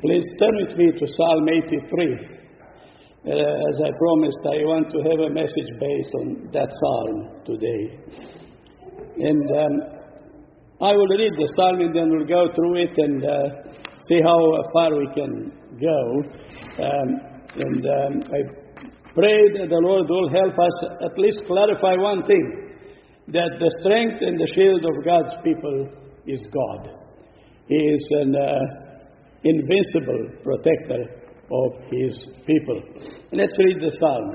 Please turn with me to Psalm 83. As I promised, I want to have a message based on that psalm today. And I will read the psalm and then we'll go through it and see how far we can go. I pray that the Lord will help us at least clarify one thing, that the strength and the shield of God's people is God. He is an invincible protector of His people. Let's read the psalm.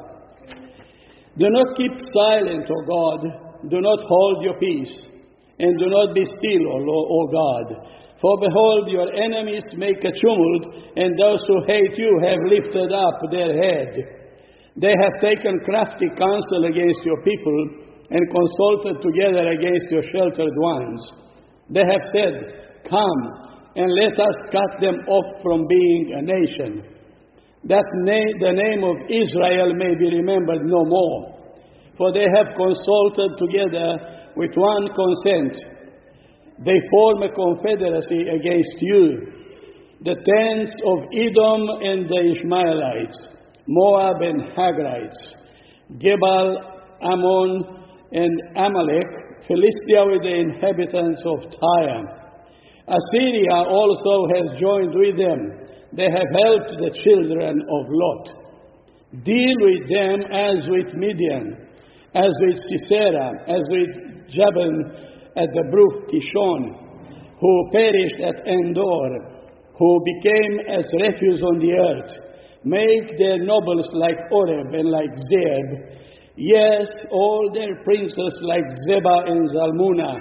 Do not keep silent, O God. Do not hold your peace. And do not be still, O God. For behold, your enemies make a tumult, and those who hate you have lifted up their head. They have taken crafty counsel against your people, and consulted together against your sheltered ones. They have said, Come, and let us cut them off from being a nation, that the name of Israel may be remembered no more. For they have consulted together with one consent. They form a confederacy against you, the tents of Edom and the Ishmaelites, Moab and Hagrites, Gebal, Ammon, and Amalek, Philistia with the inhabitants of Tyre. Assyria also has joined with them. They have helped the children of Lot. Deal with them as with Midian, as with Sisera, as with Jabin at the brook Kishon, who perished at Endor, who became as refuse on the earth. Make their nobles like Oreb and like Zeb, yes, all their princes like Zebah and Zalmunna,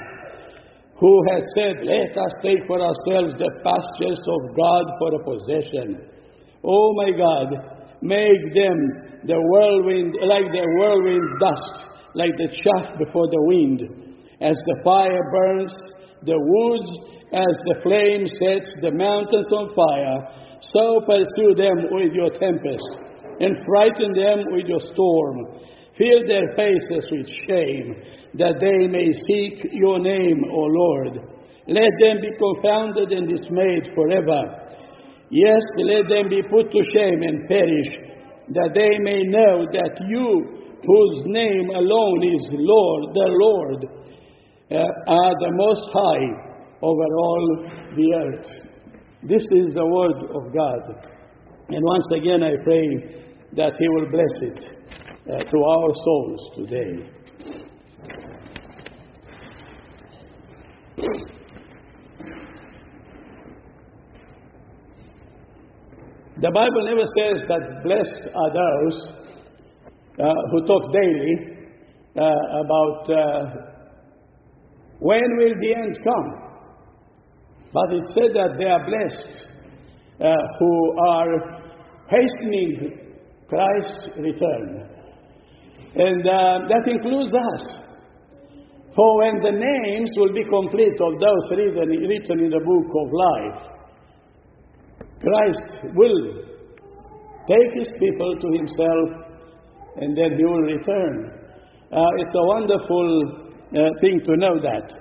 who has said, Let us take for ourselves the pastures of God for a possession. Oh my God, make them the whirlwind, like the whirlwind dust, like the chaff before the wind. As the fire burns the woods, as the flame sets the mountains on fire, so pursue them with your tempest, and frighten them with your storm. Fill their faces with shame, that they may seek your name, O Lord. Let them be confounded and dismayed forever. Yes, let them be put to shame and perish, that they may know that you, whose name alone is Lord, the Lord, are the Most High over all the earth. This is the word of God. And once again I pray that He will bless it to our souls today. The Bible never says that blessed are those who talk daily about when will the end come. But it said that they are blessed who are hastening Christ's return. And that includes us. For when the names will be complete of those written in the book of life, Christ will take His people to Himself, and then He will return. It's a wonderful thing to know that.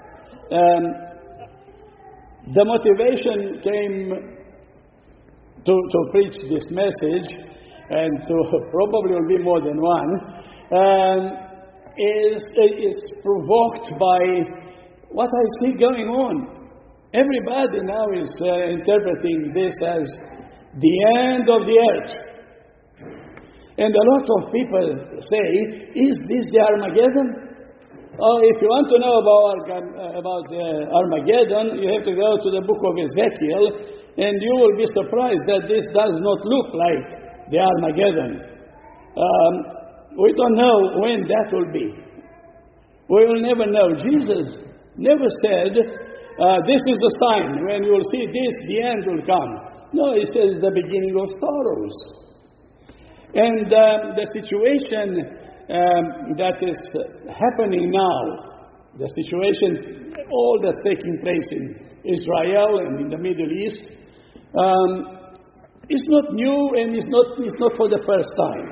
The motivation came to preach this message, and to probably will be more than one, is provoked by what I see going on. Everybody now is interpreting this as the end of the earth. And a lot of people say, is this the Armageddon? If you want to know about Armageddon, you have to go to the book of Ezekiel, and you will be surprised that this does not look like the Armageddon. We don't know when that will be. We will never know. Jesus never said, this is the sign. When you will see this, the end will come. No, He says the beginning of sorrows. And the situation that is happening now, the situation, all that's taking place in Israel and in the Middle East, is not new and is not for the first time.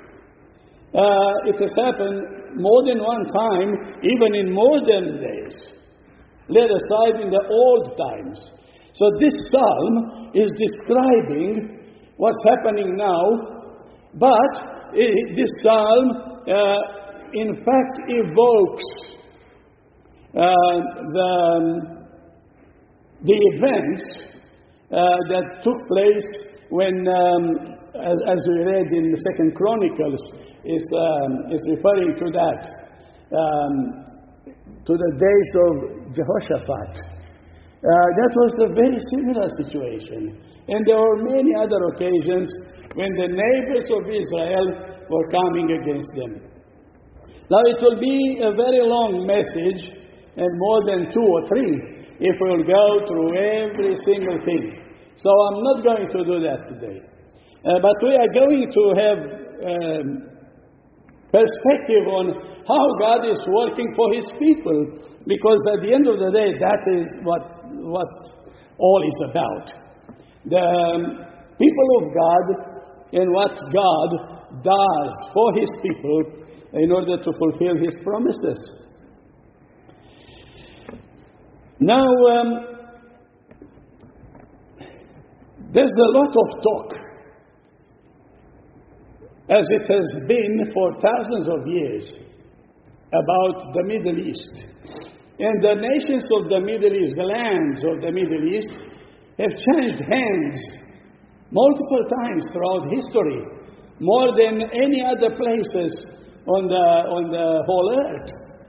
It has happened more than one time, even in modern days, let aside in the old times. So this psalm is describing what's happening now, but this psalm, in fact, evokes the events that took place when, as we read in the 2nd Chronicles, is referring to that, to the days of Jehoshaphat. That was a very similar situation. And there were many other occasions when the neighbors of Israel were coming against them. Now it will be a very long message, and more than 2 or 3, if we'll go through every single thing. So I'm not going to do that today. But we are going to have perspective on how God is working for His people, because at the end of the day, that is what all is about. The people of God and what God does for His people in order to fulfill His promises. Now, there's a lot of talk, as it has been for thousands of years, about the Middle East. And the nations of the Middle East, the lands of the Middle East, have changed hands multiple times throughout history, more than any other places on the whole earth.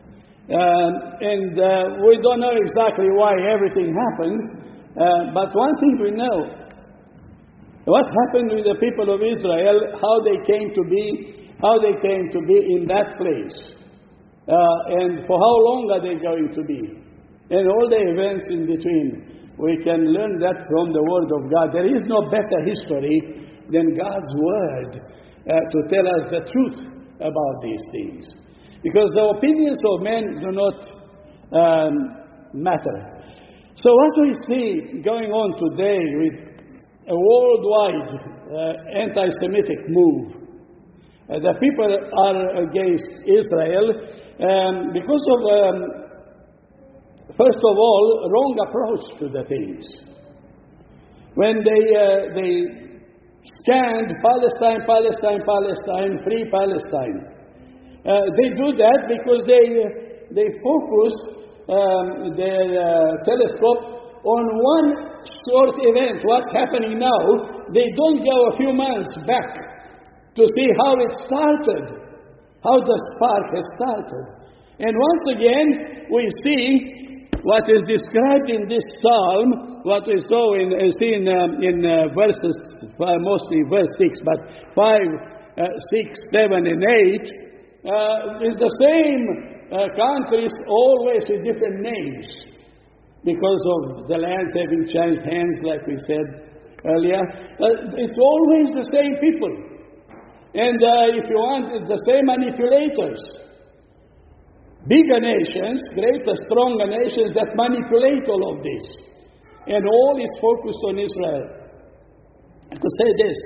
We don't know exactly why everything happened, but one thing we know: what happened with the people of Israel, how they came to be in that place. And for how long are they going to be? And all the events in between. We can learn that from the Word of God. There is no better history than God's Word to tell us the truth about these things. Because the opinions of men do not matter. So what we see going on today with a worldwide anti-Semitic move, the people are against Israel, because of, first of all, wrong approach to the things. When they scanned Palestine, free Palestine, they do that because they focus their telescope on one short event, what's happening now. They don't go a few months back to see how it started, how the spark has started. And once again, we see what is described in this psalm, what we saw in verses, mostly verse 6, but 5, 6, 7, and 8, is the same countries, always with different names, because of the lands having changed hands, like we said earlier. It's always the same people. And if you want, it's the same manipulators. Bigger nations, greater, stronger nations that manipulate all of this. And all is focused on Israel. I could say this.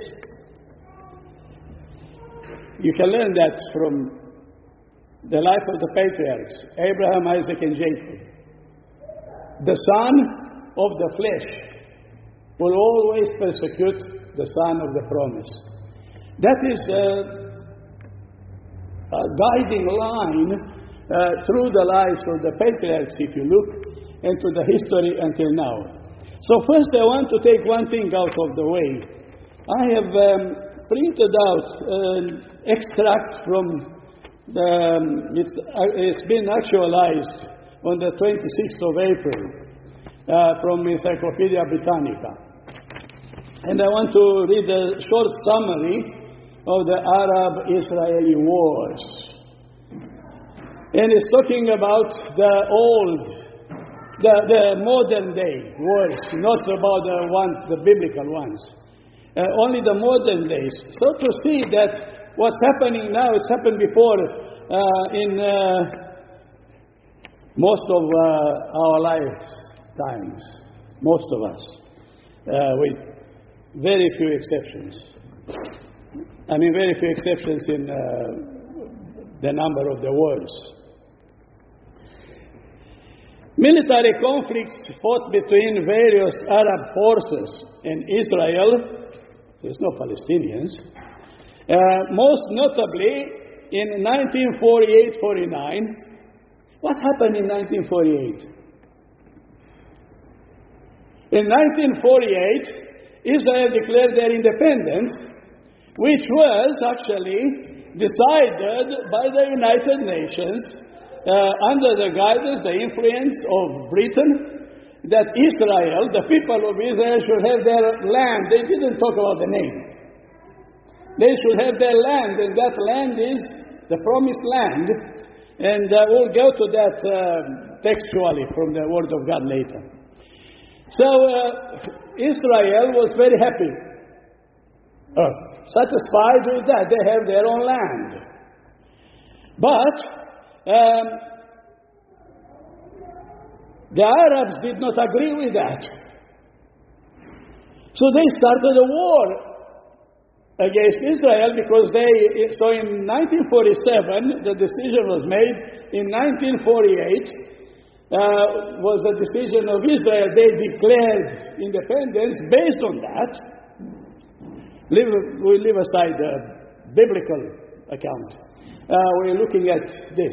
You can learn that from the life of the patriarchs, Abraham, Isaac, and Jacob. The son of the flesh will always persecute the son of the promise. That is a guiding line through the lives of the patriarchs, if you look into the history until now. So first I want to take one thing out of the way. I have printed out an extract from it's been actualized on the 26th of April from Encyclopedia Britannica. And I want to read a short summary of the Arab-Israeli wars. And it's talking about the modern day wars, not about the biblical ones. Only the modern days. So to see that what's happening now has happened before in most of our lifetimes. Most of us. With very few exceptions. I mean, very few exceptions in the number of the wars. Military conflicts fought between various Arab forces and Israel. There's no Palestinians. Most notably in 1948-49. What happened in 1948? In 1948, Israel declared their independence, which was actually decided by the United Nations under the guidance, the influence of Britain, that Israel, the people of Israel, should have their land. They didn't talk about the name. They should have their land, and that land is the promised land. And we'll go to that textually from the Word of God later. So Israel was very happy, satisfied with that. They have their own land. But the Arabs did not agree with that. So they started a war against Israel because so in 1947, the decision was made. In 1948, was the decision of Israel. They declared independence based on that. We leave aside the biblical account. We're looking at this.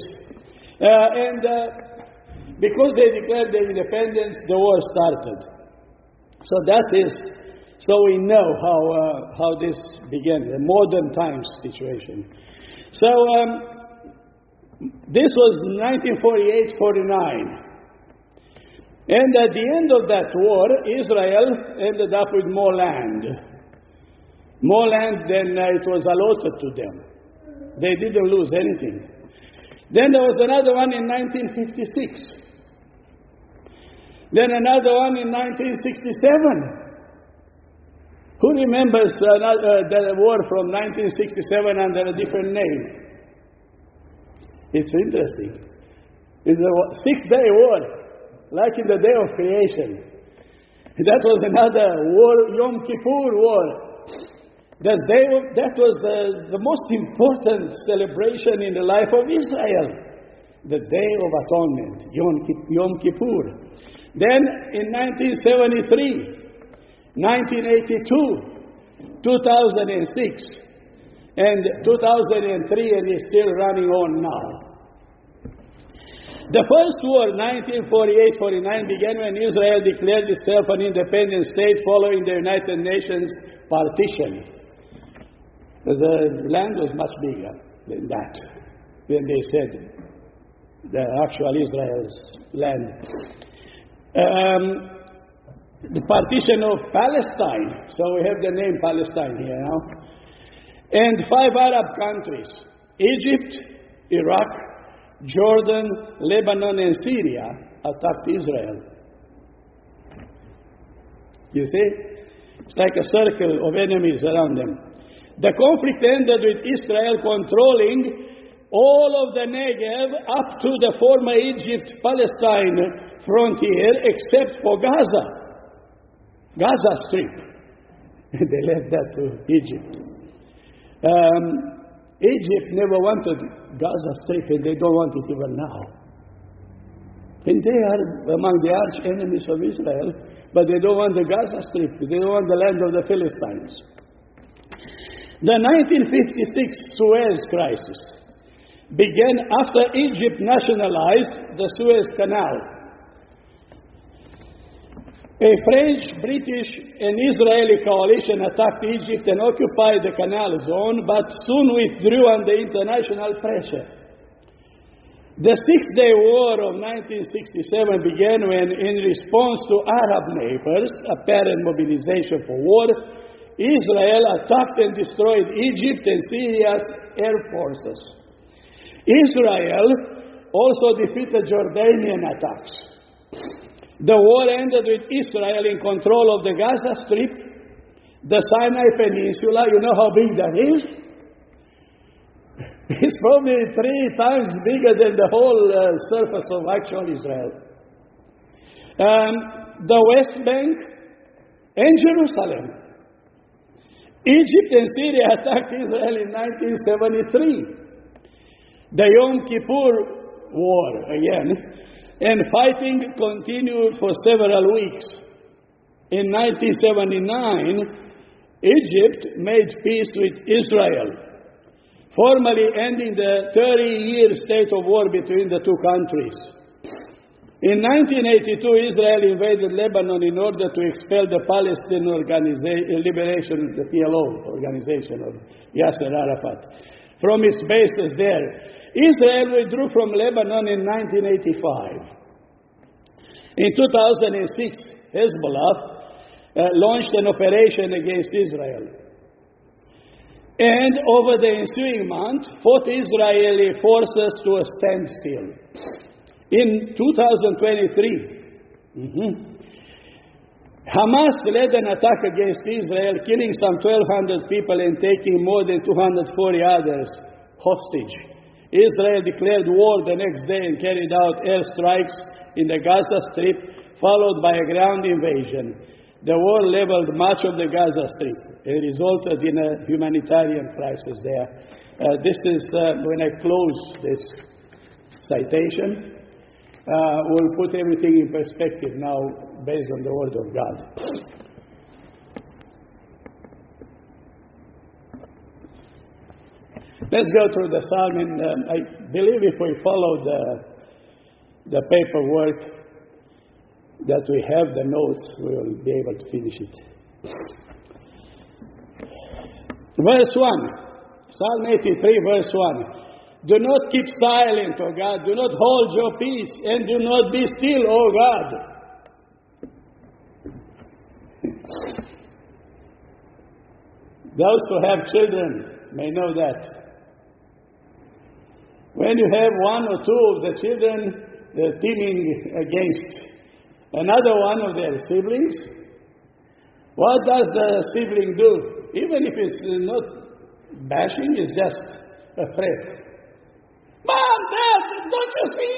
Because they declared their independence, the war started. So we know how this began, the modern times situation. So this was 1948-49. And at the end of that war, Israel ended up with more land. More land than it was allotted to them. They didn't lose anything. Then there was another one in 1956. Then another one in 1967. Who remembers the war from 1967 under a different name? It's interesting. It's a 6-day war. Like in the day of creation. That was another war, Yom Kippur War. That was the most important celebration in the life of Israel. The Day of Atonement, Yom Kippur. Then in 1973, 1982, 2006, and 2003, and it's still running on now. The first war, 1948-49, began when Israel declared itself an independent state following the United Nations partition. The land was much bigger than that, when they said the actual Israel's land. The partition of Palestine, so we have the name Palestine here now, and 5 Arab countries, Egypt, Iraq, Jordan, Lebanon, and Syria attacked Israel. You see? It's like a circle of enemies around them. The conflict ended with Israel controlling all of the Negev up to the former Egypt-Palestine frontier except for Gaza Strip. They left that to Egypt. Egypt never wanted Gaza Strip, and they don't want it even now. And they are among the arch enemies of Israel, but they don't want the Gaza Strip. They don't want the land of the Philistines. The 1956 Suez Crisis began after Egypt nationalized the Suez Canal. A French, British, and Israeli coalition attacked Egypt and occupied the canal zone, but soon withdrew under international pressure. The 6-day war of 1967 began when, in response to Arab neighbors' apparent mobilization for war, Israel attacked and destroyed Egypt and Syria's air forces. Israel also defeated Jordanian attacks. The war ended with Israel in control of the Gaza Strip, the Sinai Peninsula. You know how big that is? It's probably 3 times bigger than the whole surface of actual Israel. The West Bank and Jerusalem. Egypt and Syria attacked Israel in 1973. The Yom Kippur War, again. And fighting continued for several weeks. In 1979, Egypt made peace with Israel, formally ending the 30-year state of war between the two countries. In 1982, Israel invaded Lebanon in order to expel the Palestinian Liberation, the PLO organization of Yasser Arafat, from its bases there. Israel withdrew from Lebanon in 1985. In 2006, Hezbollah launched an operation against Israel. And over the ensuing month, fought Israeli forces to a standstill. In 2023, Hamas led an attack against Israel, killing some 1,200 people and taking more than 240 others hostage. Israel declared war the next day and carried out airstrikes in the Gaza Strip, followed by a ground invasion. The war leveled much of the Gaza Strip and resulted in a humanitarian crisis there. This is when I close this citation. We'll put everything in perspective now based on the Word of God. Let's go through the Psalm, and I believe if we follow the paperwork that we have, the notes, we will be able to finish it. Verse 1, Psalm 83, verse 1. Do not keep silent, O God. Do not hold your peace, and do not be still, O God. Those who have children may know that. When you have one or two of the children teaming against another one of their siblings, what does the sibling do? Even if it's not bashing, it's just a threat. Mom, Dad, don't you see?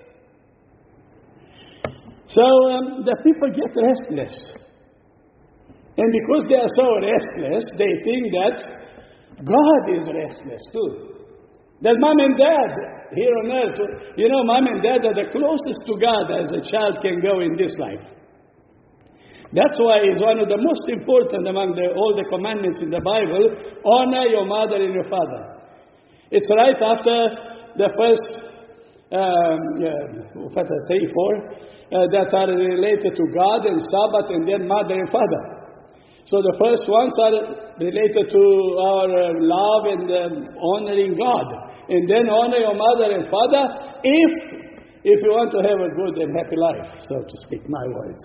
So the people get restless. And because they are so restless, they think that God is restless too. That mom and dad here on earth, mom and dad are the closest to God as a child can go in this life. That's why it's one of the most important among all the commandments in the Bible, honor your mother and your father. It's right after the first 3, 4 that are related to God and Sabbath, and then mother and father. So the first ones are related to our love and honoring God. And then honor your mother and father if you want to have a good and happy life, so to speak, my words.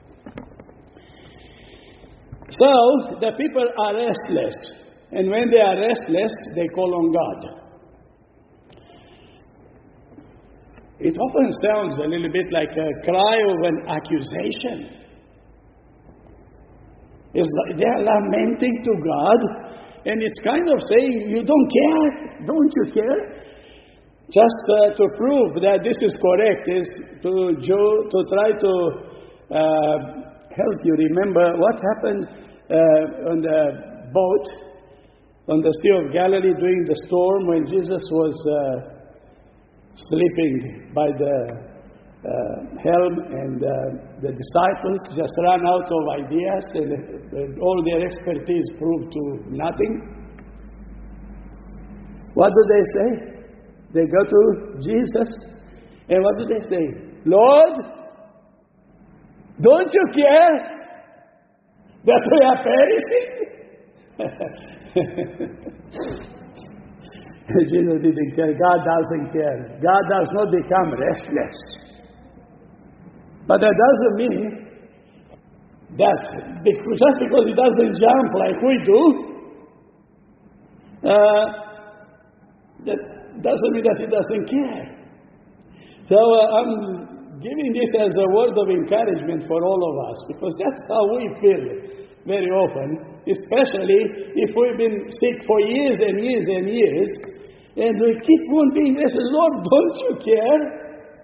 So the people are restless. And when they are restless, they call on God. It often sounds a little bit like a cry of an accusation. It's like they are lamenting to God, and it's kind of saying, you don't care? Don't you care? Just to prove that this is correct is to try to help you remember what happened on the boat on the Sea of Galilee during the storm when Jesus was sleeping by the helm, and the disciples just ran out of ideas, and all their expertise proved to nothing. What do they say? They go to Jesus, and what do they say? Lord, don't you care that we are perishing? Jesus didn't care. God doesn't care. God does not become restless. But that doesn't mean that just because He doesn't jump like we do, that doesn't mean that He doesn't care. So I'm giving this as a word of encouragement for all of us, because that's how we feel very often, especially if we've been sick for years and years and years, and we keep on being restless. Lord, don't you care?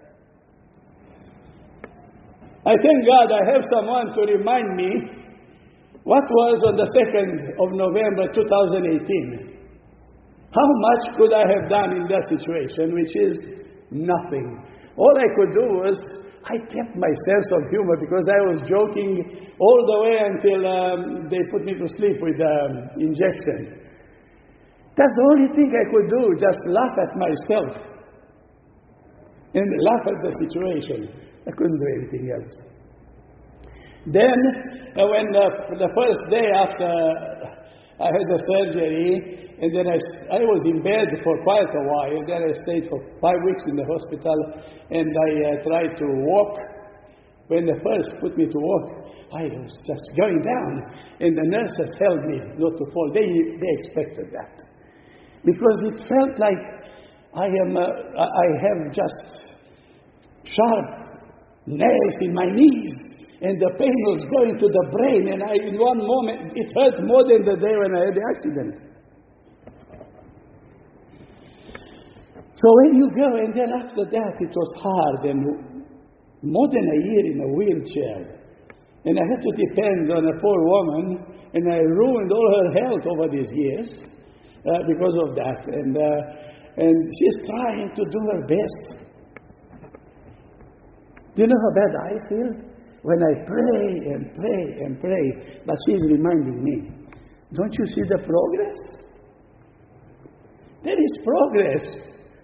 I thank God I have someone to remind me what was on the 2nd of November 2018. How much could I have done in that situation, which is nothing. All I could do was, I kept my sense of humor because I was joking all the way until they put me to sleep with the injection. That's the only thing I could do, just laugh at myself and laugh at the situation. I couldn't do anything else. Then, when the first day after I had the surgery, and then I was in bed for quite a while. Then I stayed for 5 weeks in the hospital, and I tried to walk. When they first put me to walk, I was just going down, and the nurses held me not to fall. They expected that, because it felt like I have just sharp nails in my knees, and the pain was going to the brain, and in one moment it hurt more than the day when I had the accident. So when you go, and then after that it was hard, and more than a year in a wheelchair. And I had to depend on a poor woman, and I ruined all her health over these years because of that. And she's trying to do her best. Do you know how bad I feel? When I pray and pray and pray, but she's reminding me, don't you see the progress? There is progress.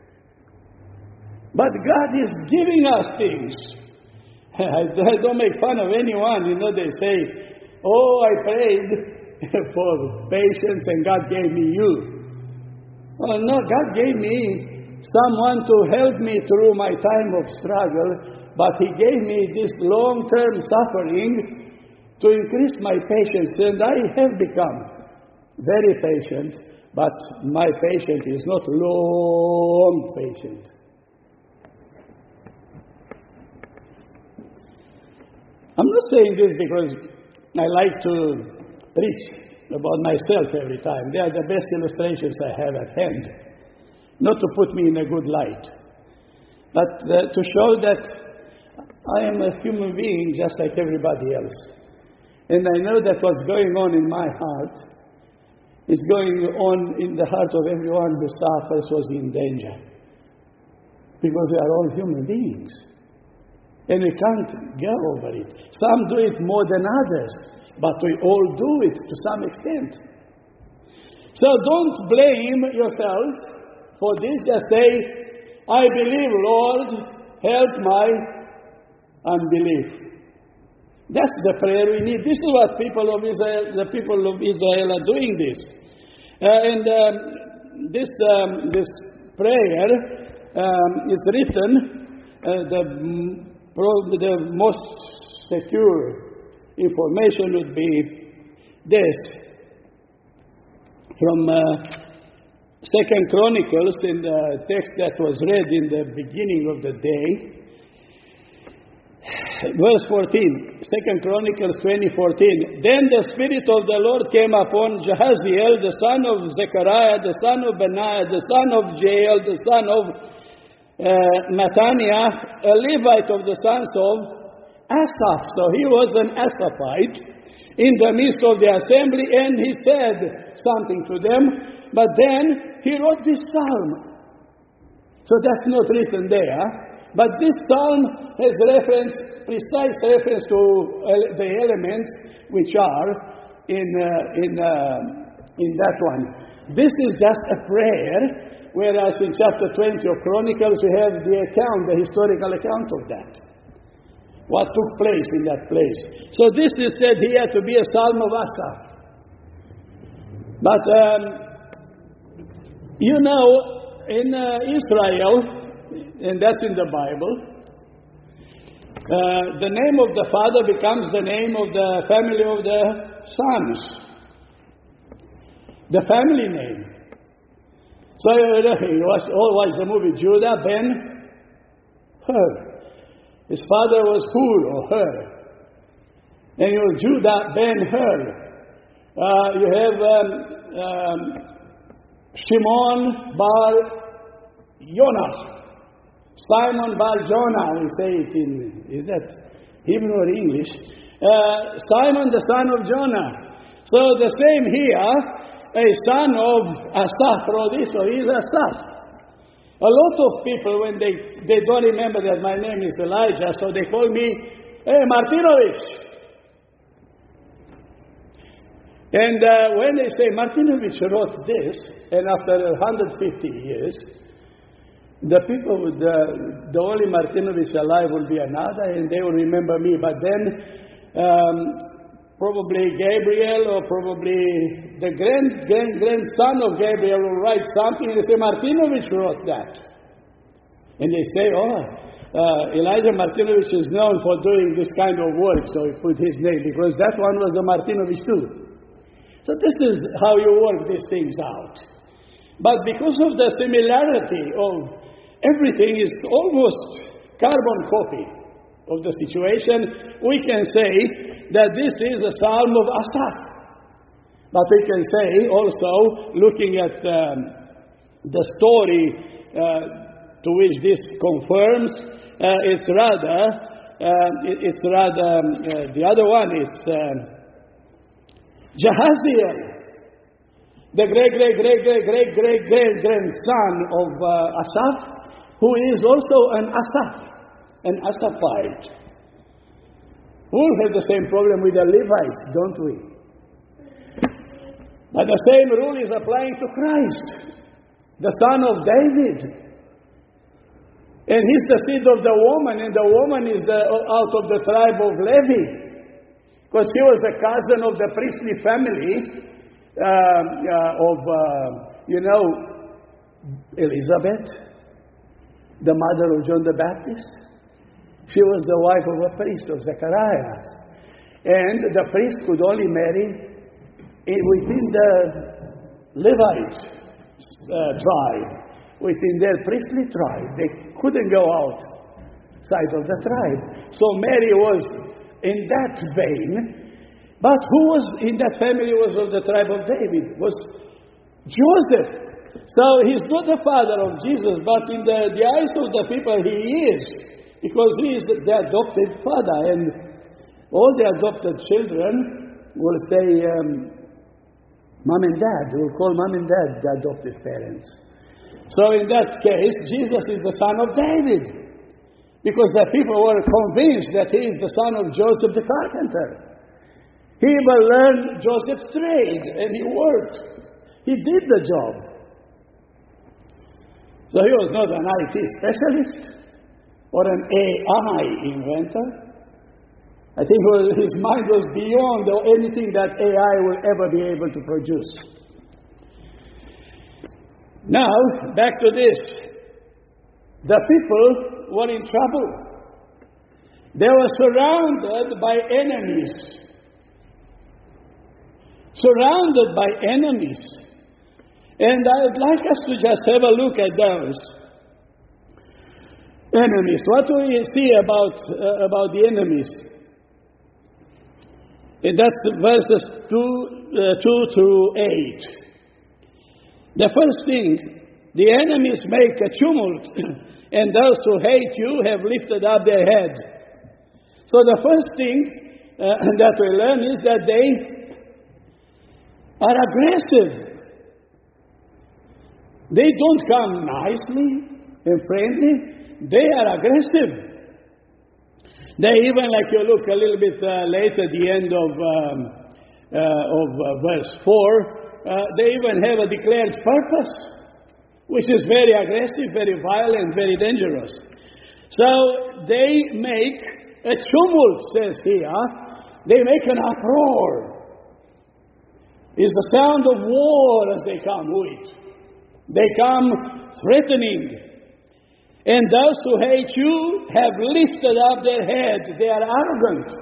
But God is giving us things. I don't make fun of anyone. You know, they say, oh, I prayed for patience and God gave me you. Oh, no, God gave me someone to help me through my time of struggle, but He gave me this long-term suffering to increase my patience, and I have become very patient, but my patience is not long patient. I'm not saying this because I like to preach about myself every time. They are the best illustrations I have at hand. Not to put me in a good light, but to show that I am a human being just like everybody else. And I know that what's going on in my heart is going on in the heart of everyone who suffers or is in danger. Because we are all human beings. And we can't go over it. Some do it more than others, but we all do it to some extent. So don't blame yourself for this. Just say, I believe, Lord, help my unbelief. That's the prayer we need. This is what the people of Israel are doing this. This prayer is written, the most secure information would be this. From 2 Chronicles, in the text that was read in the beginning of the day, verse 14, 2 Chronicles 20:14. Then the Spirit of the Lord came upon Jahaziel, the son of Zechariah, the son of Benaiah, the son of Jael, the son of Mattaniah, a Levite of the sons of Asaph. So he was an Asaphite in the midst of the assembly, and he said something to them, but then he wrote this psalm. So that's not written there, but this psalm has precise reference to the elements which are in that one. This is just a prayer. Whereas in chapter 20 of Chronicles, we have the historical account of that. What took place in that place. So this is said here to be a Psalm of Asaph. But, you know, in Israel, and that's in the Bible, the name of the father becomes the name of the family of the sons. The family name. So you watch the movie Judah ben Hur. His father was Hur or Hur. And you have Judah ben Hur. You have Shimon bar Yonah. Simon bar Jonah, we say it in, is that Hebrew or English? Simon the son of Jonah. So the same here. A son of Asaph wrote this, so he's Asaph. A lot of people, when they don't remember that my name is Elijah, so they call me, hey, Martinovich. And when they say Martinovich wrote this, and after 150 years, the people with the only Martinovich alive will be another, and they will remember me. But then probably Gabriel, or probably the grandson of Gabriel will write something, and they say Martinovich wrote that. And they say, Elijah Martinovich is known for doing this kind of work, so he put his name, because that one was a Martinovich too. So this is how you work these things out. But because of the similarity of everything is almost carbon copy of the situation, we can say that this is a psalm of Asaph. But we can say also, looking at the story to which this confirms, it's rather the other one is Jahaziel, the great-great-great-great-great-great-grandson of Asaph, who is also an Asaphite. We all have the same problem with the Levites, don't we? But the same rule is applying to Christ, the son of David. And he's the seed of the woman, and the woman is out of the tribe of Levi. Because he was a cousin of the priestly family of Elizabeth, the mother of John the Baptist. She was the wife of a priest, of Zacharias. And the priest could only marry within the Levite tribe, within their priestly tribe. They couldn't go outside of the tribe. So Mary was in that vein. But who was in that family was of the tribe of David? Was Joseph. So he's not the father of Jesus, but in the eyes of the people he is, because he is the adopted father. And all the adopted children will say, mom and dad. They will call mom and dad the adopted parents. So in that case, Jesus is the son of David, because the people were convinced that he is the son of Joseph the carpenter. He even learned Joseph's trade, and he worked. He did the job. So he was not an IT specialist or an AI inventor. I think his mind was beyond anything that AI will ever be able to produce. Now, back to this. The people were in trouble. They were surrounded by enemies. Surrounded by enemies. And I'd like us to just have a look at those enemies. What do we see about the enemies? And that's verses 2 through 8. The first thing, the enemies make a tumult, and those who hate you have lifted up their head. So the first thing that we learn is that they are aggressive. They don't come nicely and friendly. They are aggressive. They even, like you look a little bit later, the end of verse 4, they even have a declared purpose, which is very aggressive, very violent, very dangerous. So they make a tumult, says here. They make an uproar. It's the sound of war as they come with. They come threatening. And those who hate you have lifted up their head. They are arrogant.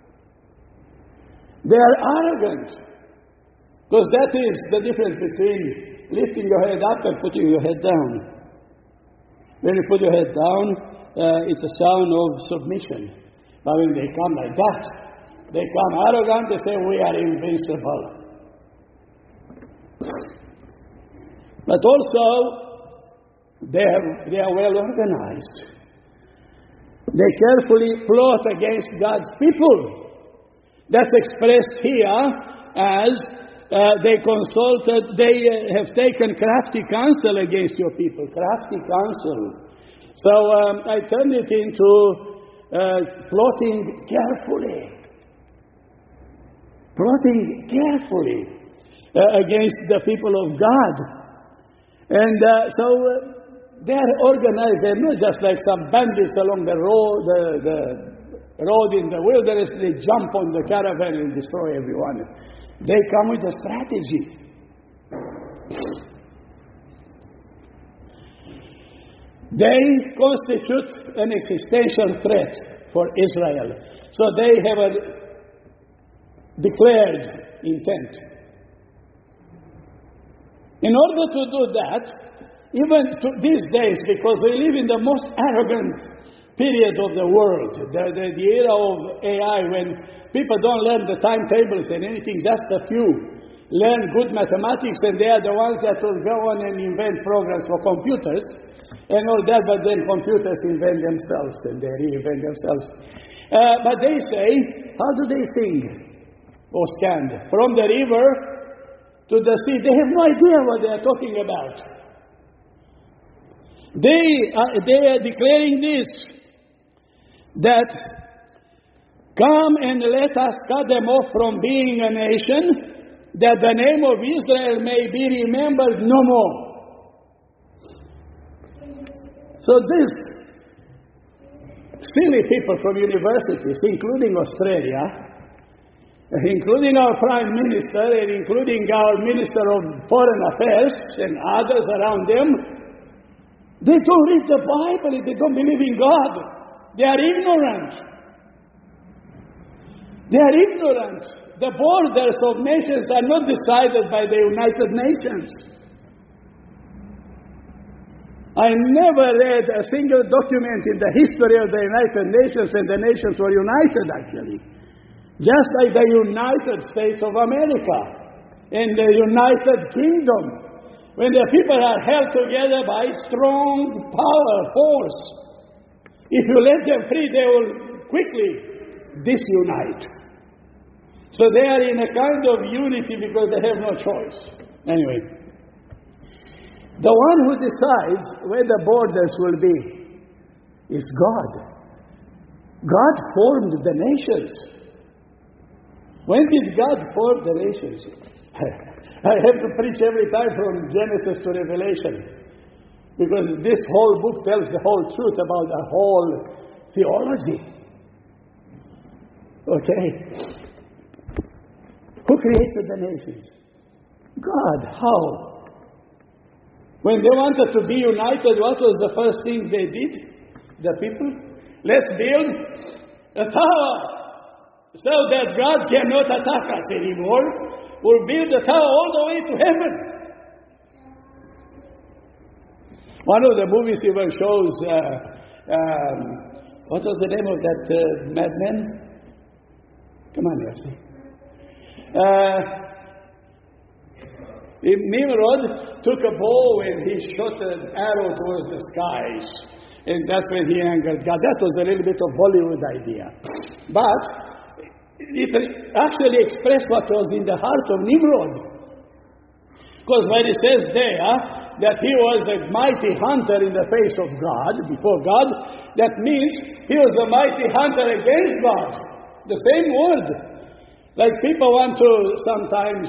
They are arrogant. Because that is the difference between lifting your head up and putting your head down. When you put your head down, it's a sound of submission. But when they come like that, they come arrogant, they say, we are invincible. But also, they are well organized. They carefully plot against God's people. That's expressed here as they consulted, they have taken crafty counsel against your people. Crafty counsel. So I turned it into plotting carefully. Plotting carefully against the people of God. And so they are organized. They're not just like some bandits along the road in the wilderness. They jump on the caravan and destroy everyone. They come with a strategy. They constitute an existential threat for Israel. So they have a declared intent. In order to do that, even to these days, because we live in the most arrogant period of the world, the era of AI, when people don't learn the timetables and anything, just a few learn good mathematics, and they are the ones that will go on and invent programs for computers and all that, but then computers invent themselves and they reinvent themselves. But they say, how do they sing or stand? From the river to the sea. They have no idea what they are talking about. They are declaring this, that come and let us cut them off from being a nation, that the name of Israel may be remembered no more. So these silly people from universities, including Australia, including our Prime Minister and including our Minister of Foreign Affairs and others around them, they don't read the Bible, they don't believe in God. They are ignorant. They are ignorant. The borders of nations are not decided by the United Nations. I never read a single document in the history of the United Nations, and the nations were united actually. Just like the United States of America and the United Kingdom. When the people are held together by strong power, force, if you let them free, they will quickly disunite. So they are in a kind of unity because they have no choice. Anyway, the one who decides where the borders will be is God. God formed the nations. When did God form the nations? I have to preach every time from Genesis to Revelation, because this whole book tells the whole truth about the whole theology. Okay? Who created the nations? God. How? When they wanted to be united, what was the first thing they did? The people? Let's build a tower so that God cannot attack us anymore. We'll build a tower all the way to heaven. One of the movies even shows, what was the name of that madman? Come on, Yossi. Nimrod took a bow and he shot an arrow towards the skies. And that's when he angered God. That was a little bit of Hollywood idea. But it actually expressed what was in the heart of Nimrod. Because when it says there that he was a mighty hunter in the face of God, before God, that means he was a mighty hunter against God. The same word. Like people want to sometimes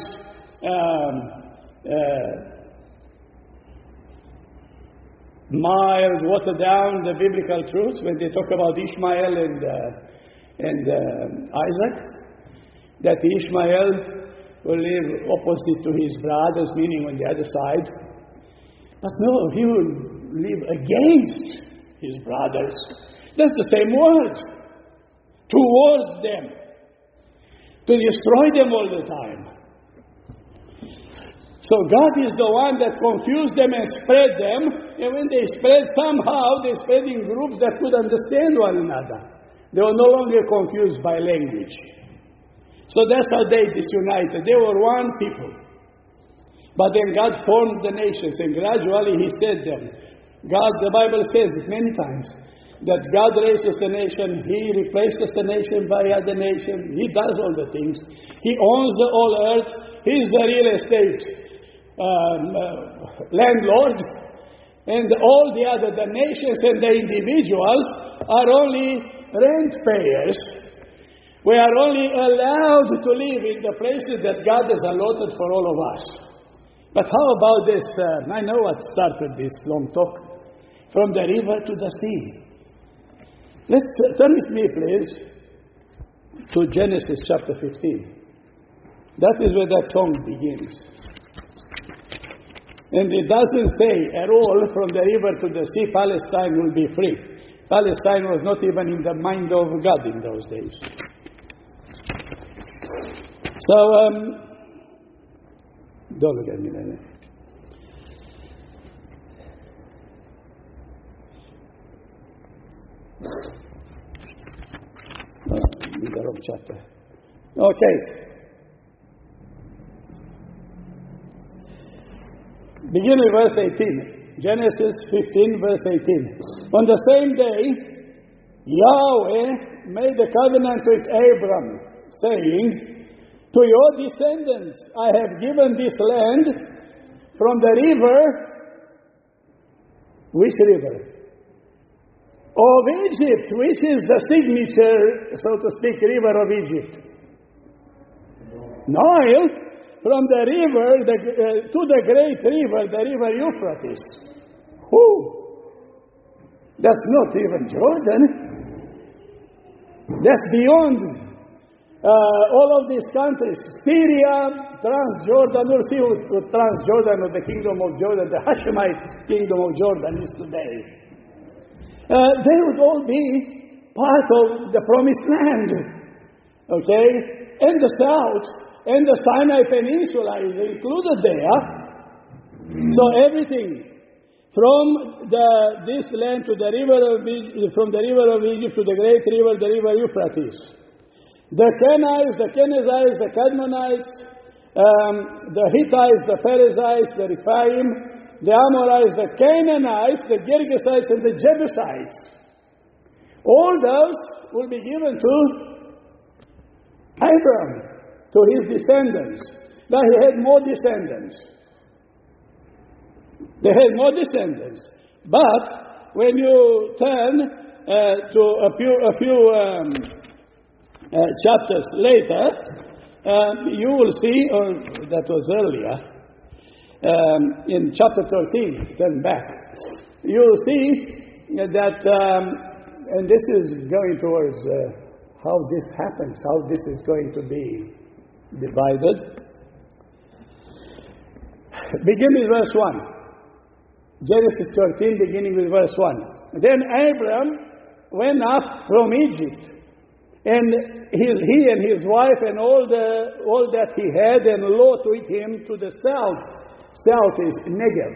mild, water down the biblical truth when they talk about Ishmael and Isaac, that Ishmael will live opposite to his brothers, meaning on the other side. But no, he will live against his brothers. That's the same word. Towards them. To destroy them all the time. So God is the one that confused them and spread them. And when they spread, somehow they spread in groups that could understand one another. They were no longer confused by language. So that's how they disunited. They were one people. But then God formed the nations, and gradually He said them. God, the Bible says it many times, that God raises a nation, He replaces a nation by other nation. He does all the things. He owns the whole earth. He's the real estate landlord. And all the nations and the individuals are only rent payers. We are only allowed to live in the places that God has allotted for all of us. But how about this? I know what started this long talk. From the river to the sea. Let's turn with me, please, to Genesis chapter 15. That is where that song begins. And it doesn't say at all, from the river to the sea, Palestine will be free. Palestine was not even in the mind of God in those days. So, don't look at me like that. In the wrong chapter. Okay. Begin with verse 18. Genesis 15, verse 18. On the same day, Yahweh made a covenant with Abram, saying, to your descendants I have given this land from the river. Which river? Of Egypt, which is the signature, so to speak, river of Egypt. Nile, from the river to the great river, the river Euphrates. That's not even Jordan. That's beyond all of these countries. Syria, Transjordan, we'll see what Transjordan or the kingdom of Jordan, the Hashemite kingdom of Jordan is today. They would all be part of the promised land. Okay? And the south, and the Sinai Peninsula is included there. So everything from this land to the river of Egypt, from the river of Egypt to the great river, the river Euphrates. The Kenites, the Kenizzites, the Kadmonites, the Hittites, the Perizzites, the Rephaim, the Amorites, the Canaanites, the Girgasites, and the Jebusites. All those will be given to Abraham, to his descendants. Now he had more descendants. They had more descendants. But when you turn to a few chapters later, you will see, or that was earlier, in chapter 13, turn back, you will see that, and this is going towards how this happens, how this is going to be divided. Begin with verse 1. Genesis 13, beginning with verse 1. Then Abram went up from Egypt, and he and his wife and all that he had, and Lot with him to the south. South is Negev.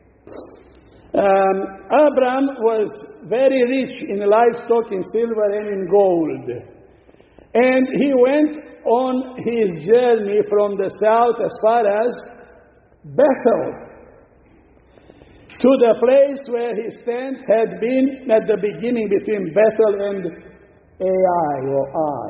Abram was very rich in livestock, in silver, and in gold. And he went on his journey from the south as far as Bethel, to the place where his tent had been at the beginning between Bethel and Ai, or Ai.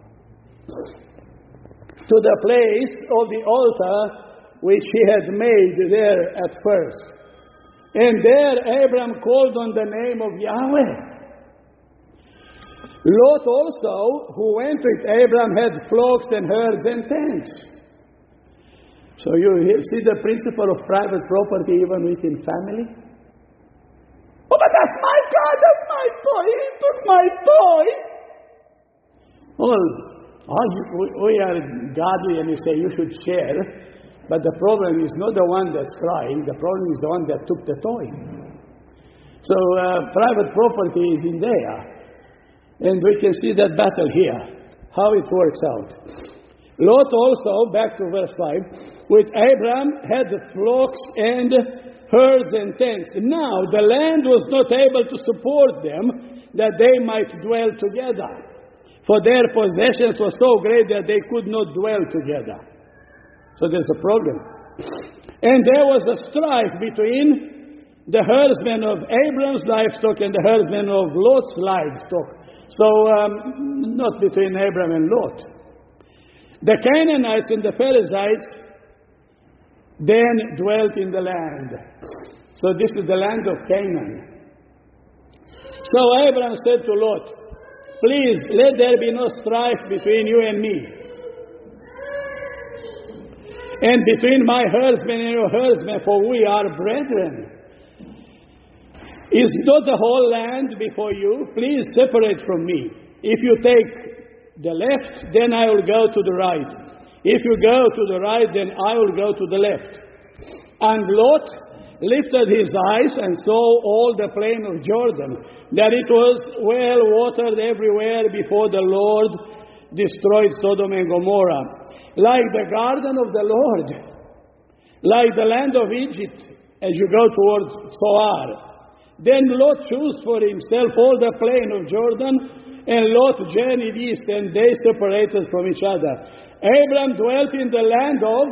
To the place of the altar which he had made there at first. And there Abram called on the name of Yahweh. Lot also, who went with Abram, had flocks and herds and tents. So you see the principle of private property even within family? Oh, but that's my car, that's my toy, he took my toy. Well, we are godly and you say you should share, but the problem is not the one that's crying, the problem is the one that took the toy. So private property is in there. And we can see that battle here, how it works out. Lot also, back to verse 5, with Abram had flocks and herds and tents. Now the land was not able to support them, that they might dwell together. For their possessions were so great that they could not dwell together. So there's a problem. And there was a strife between the herdsmen of Abram's livestock and the herdsmen of Lot's livestock. So, not between Abram and Lot. The Canaanites and the Perizzites then dwelt in the land. So this is the land of Canaan. So Abram said to Lot, please, let there be no strife between you and me, and between my herdsmen and your herdsmen, for we are brethren. Is not the whole land before you? Please separate from me. If you take the left, then I will go to the right. If you go to the right, then I will go to the left. And Lot lifted his eyes and saw all the plain of Jordan, that it was well watered everywhere before the Lord destroyed Sodom and Gomorrah, like the garden of the Lord, like the land of Egypt, as you go towards Zoar. Then Lot chose for himself all the plain of Jordan, and Lot journeyed east, and they separated from each other. Abram dwelt in the land of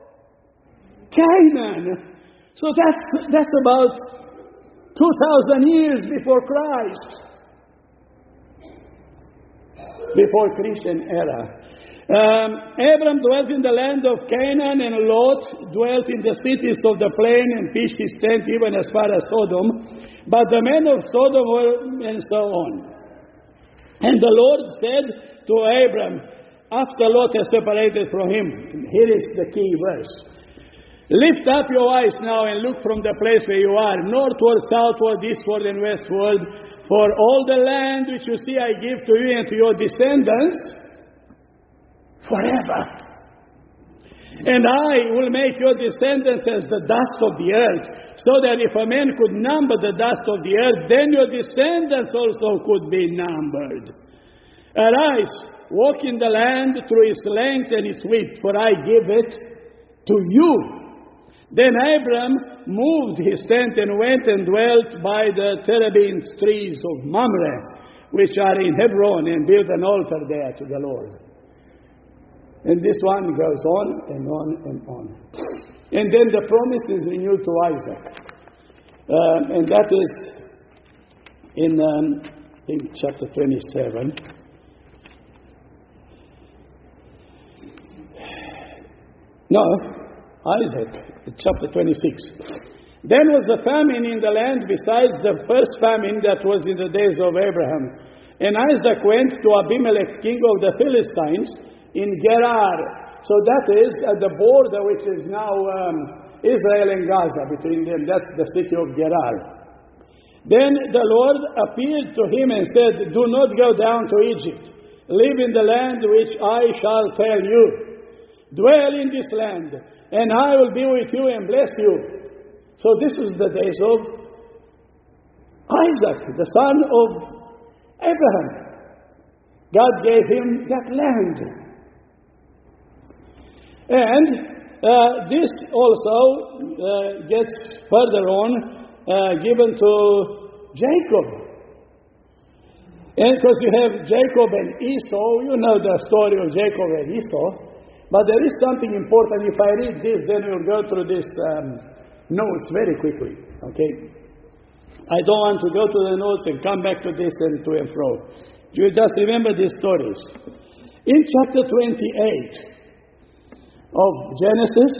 Canaan. So that's about 2,000 years before Christ, before Christian era. Abram dwelt in the land of Canaan, and Lot dwelt in the cities of the plain and pitched his tent even as far as Sodom. But the men of Sodom were, and so on. And the Lord said to Abram, after Lot has separated from him, here is the key verse. Lift up your eyes now and look from the place where you are, northward, southward, eastward, and westward. For all the land which you see I give to you and to your descendants forever. And I will make your descendants as the dust of the earth, so that if a man could number the dust of the earth, then your descendants also could be numbered. Arise, walk in the land through its length and its width, for I give it to you. Then Abram moved his tent and went and dwelt by the terebinth trees of Mamre, which are in Hebron, and built an altar there to the Lord. And this one goes on and on and on. And then the promise is renewed to Isaac. And that is in, I think, chapter 27. No, Isaac, chapter 26. Then was a famine in the land besides the first famine that was in the days of Abraham. And Isaac went to Abimelech, king of the Philistines, in Gerar. So that is at the border which is now Israel and Gaza, between them. That's the city of Gerar. Then the Lord appeared to him and said, do not go down to Egypt. Live in the land which I shall tell you. Dwell in this land, and I will be with you and bless you. So this is the days of Isaac, the son of Abraham. God gave him that land. And this also gets further on given to Jacob. And because you have Jacob and Esau, you know the story of Jacob and Esau. But there is something important. If I read this, then we'll go through this notes very quickly. Okay? I don't want to go to the notes and come back to this and to and fro. You just remember these stories. In chapter 28 of Genesis,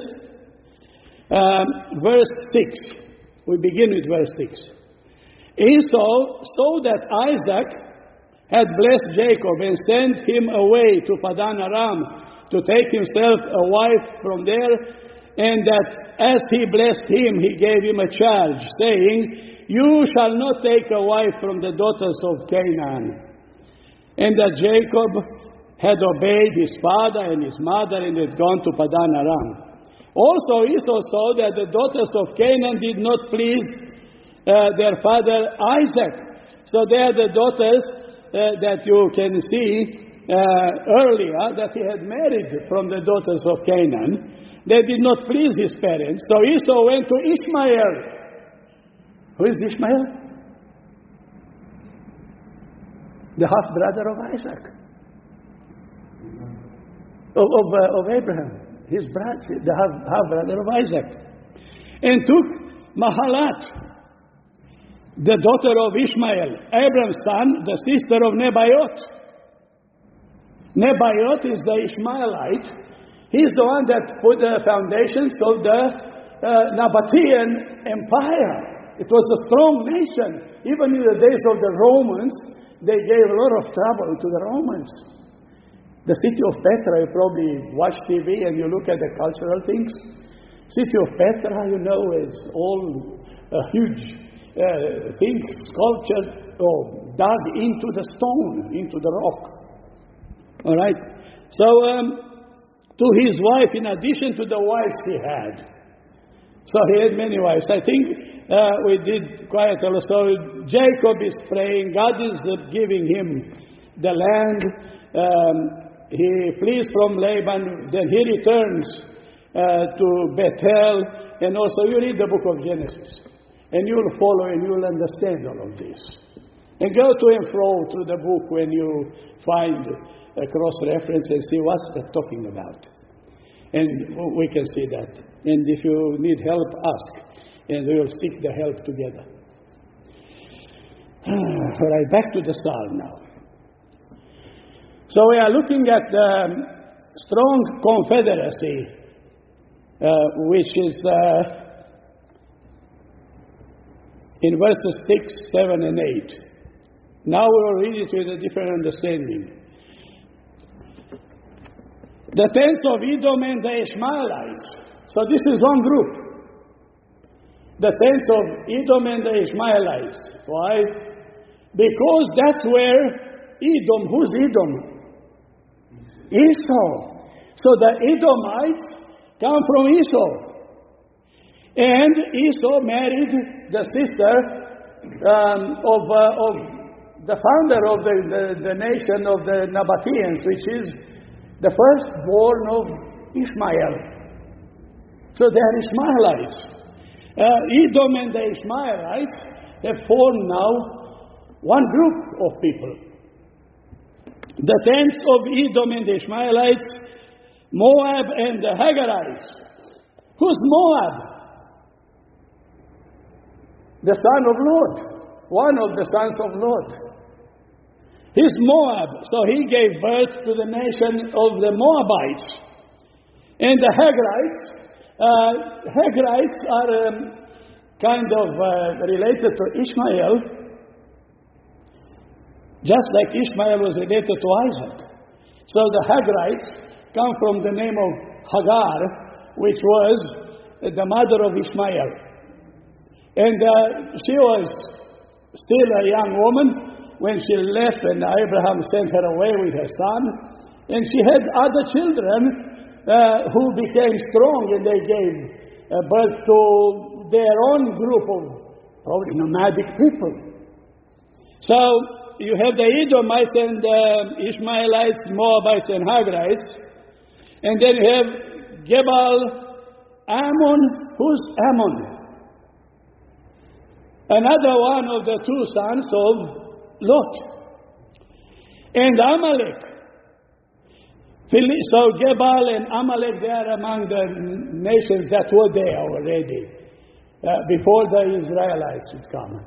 verse 6. We begin with verse 6. Esau saw that Isaac had blessed Jacob and sent him away to Padan Aram to take himself a wife from there, and that as he blessed him, he gave him a charge, saying, you shall not take a wife from the daughters of Canaan. And that Jacob had obeyed his father and his mother and had gone to Padan Aram. Also Esau saw that the daughters of Canaan did not please their father Isaac. So they are the daughters that you can see earlier that he had married from the daughters of Canaan. They did not please his parents. So Esau went to Ishmael. Who is Ishmael? The half-brother of Isaac. Of Abraham. His brother, the half-brother of Isaac. And took Mahalat, the daughter of Ishmael, Abraham's son, the sister of Nebaioth. Nebaioth is the Ishmaelite. He's the one that put the foundations of the Nabatean Empire. It was a strong nation. Even in the days of the Romans, they gave a lot of trouble to the Romans. The city of Petra, you probably watch TV and you look at the cultural things. City of Petra, is all a huge thing, sculptured or dug into the stone, into the rock. All right? So, to his wife, in addition to the wives he had. So he had many wives. I think we did quite a lot. So Jacob is praying. God is giving him the land. He flees from Laban. Then he returns to Bethel. And also you read the book of Genesis. And you'll follow and you'll understand all of this. And go to and fro through the book when you find a cross-reference and see what's it talking about. And we can see that. And if you need help, ask. And we will seek the help together. All right, back to the Psalm now. So we are looking at the strong confederacy, which is in verses 6, 7, and 8. Now we will read it with a different understanding. The tents of Edom and the Ishmaelites. So this is one group. The tents of Edom and the Ishmaelites. Why? Because that's where Edom, who's Edom? Esau. So the Edomites come from Esau. And Esau married the sister of the founder of the nation of the Nabateans, which is the firstborn of Ishmael. So they are Ishmaelites. Edom and the Ishmaelites have formed now one group of people. The tents of Edom and the Ishmaelites, Moab and the Hagarites. Who's Moab? The son of Lot. One of the sons of Lot. He's Moab, so he gave birth to the nation of the Moabites. And the Hagarites are kind of related to Ishmael, just like Ishmael was related to Isaac. So the Hagarites come from the name of Hagar, which was the mother of Ishmael. And she was still a young woman when she left, and Abraham sent her away with her son. And she had other children who became strong, and they gave birth to their own group of probably nomadic people. So you have the Edomites and Ishmaelites, Moabites and Hagarites. And then you have Gebal, Ammon. Who's Ammon? Another one of the two sons of Lot. And Amalek. So Gebal and Amalek, they are among the nations that were there already, before the Israelites would come.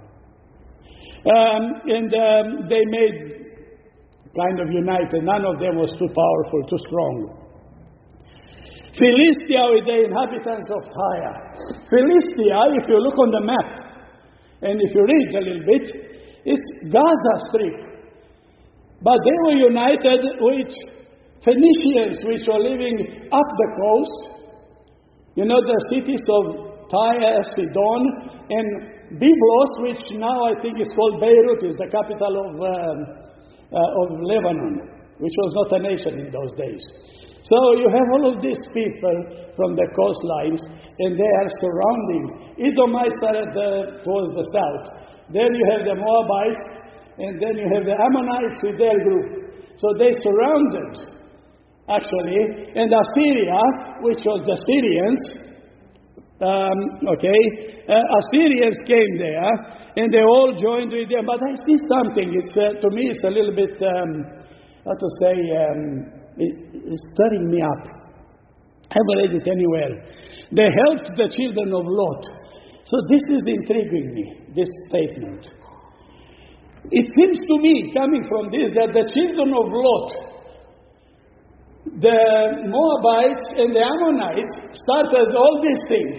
They made kind of united. None of them was too powerful, too strong. Philistia with the inhabitants of Tyre. Philistia, if you look on the map, and if you read a little bit, is Gaza Strip. But they were united with Phoenicians, which were living up the coast. You know, the cities of Tyre, Sidon, and Byblos, which now I think is called Beirut, is the capital of Lebanon, which was not a nation in those days. So you have all of these people from the coastlines, and they are surrounding. Edomites are towards the south. Then you have the Moabites, and then you have the Ammonites with their group. So they surrounded, actually, and Assyria, which was the Syrians, Assyrians came there, and they all joined with them. But I see something. It's to me, it's a little bit, it's stirring me up. I haven't read it anywhere. They helped the children of Lot. So this is intriguing me. this statement. It seems to me, coming from this, that the children of Lot, the Moabites and the Ammonites, started all these things.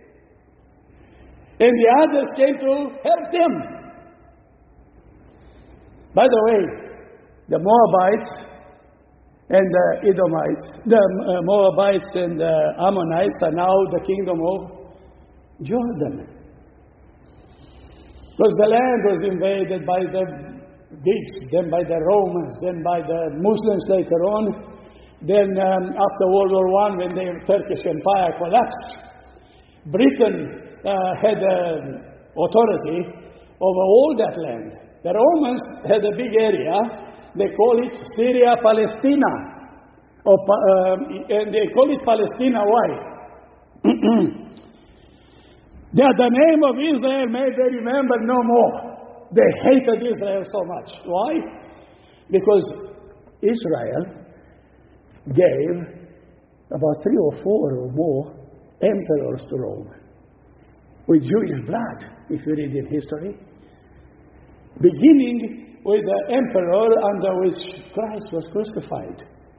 And the others came to help them. By the way, the Moabites and the Edomites, the Moabites and the Ammonites are now the kingdom of Jordan. Because the land was invaded by the Greeks, then by the Romans, then by the Muslims later on. Then after World War I, when the Turkish Empire collapsed, Britain had authority over all that land. The Romans had a big area. They call it Syria Palestina. And they call it Palestina. Why? That the name of Israel may they remember no more. They hated Israel so much. Why? Because Israel gave about 3 or 4 or more emperors to Rome with Jewish blood, if you read in history. Beginning with the emperor under which Christ was crucified.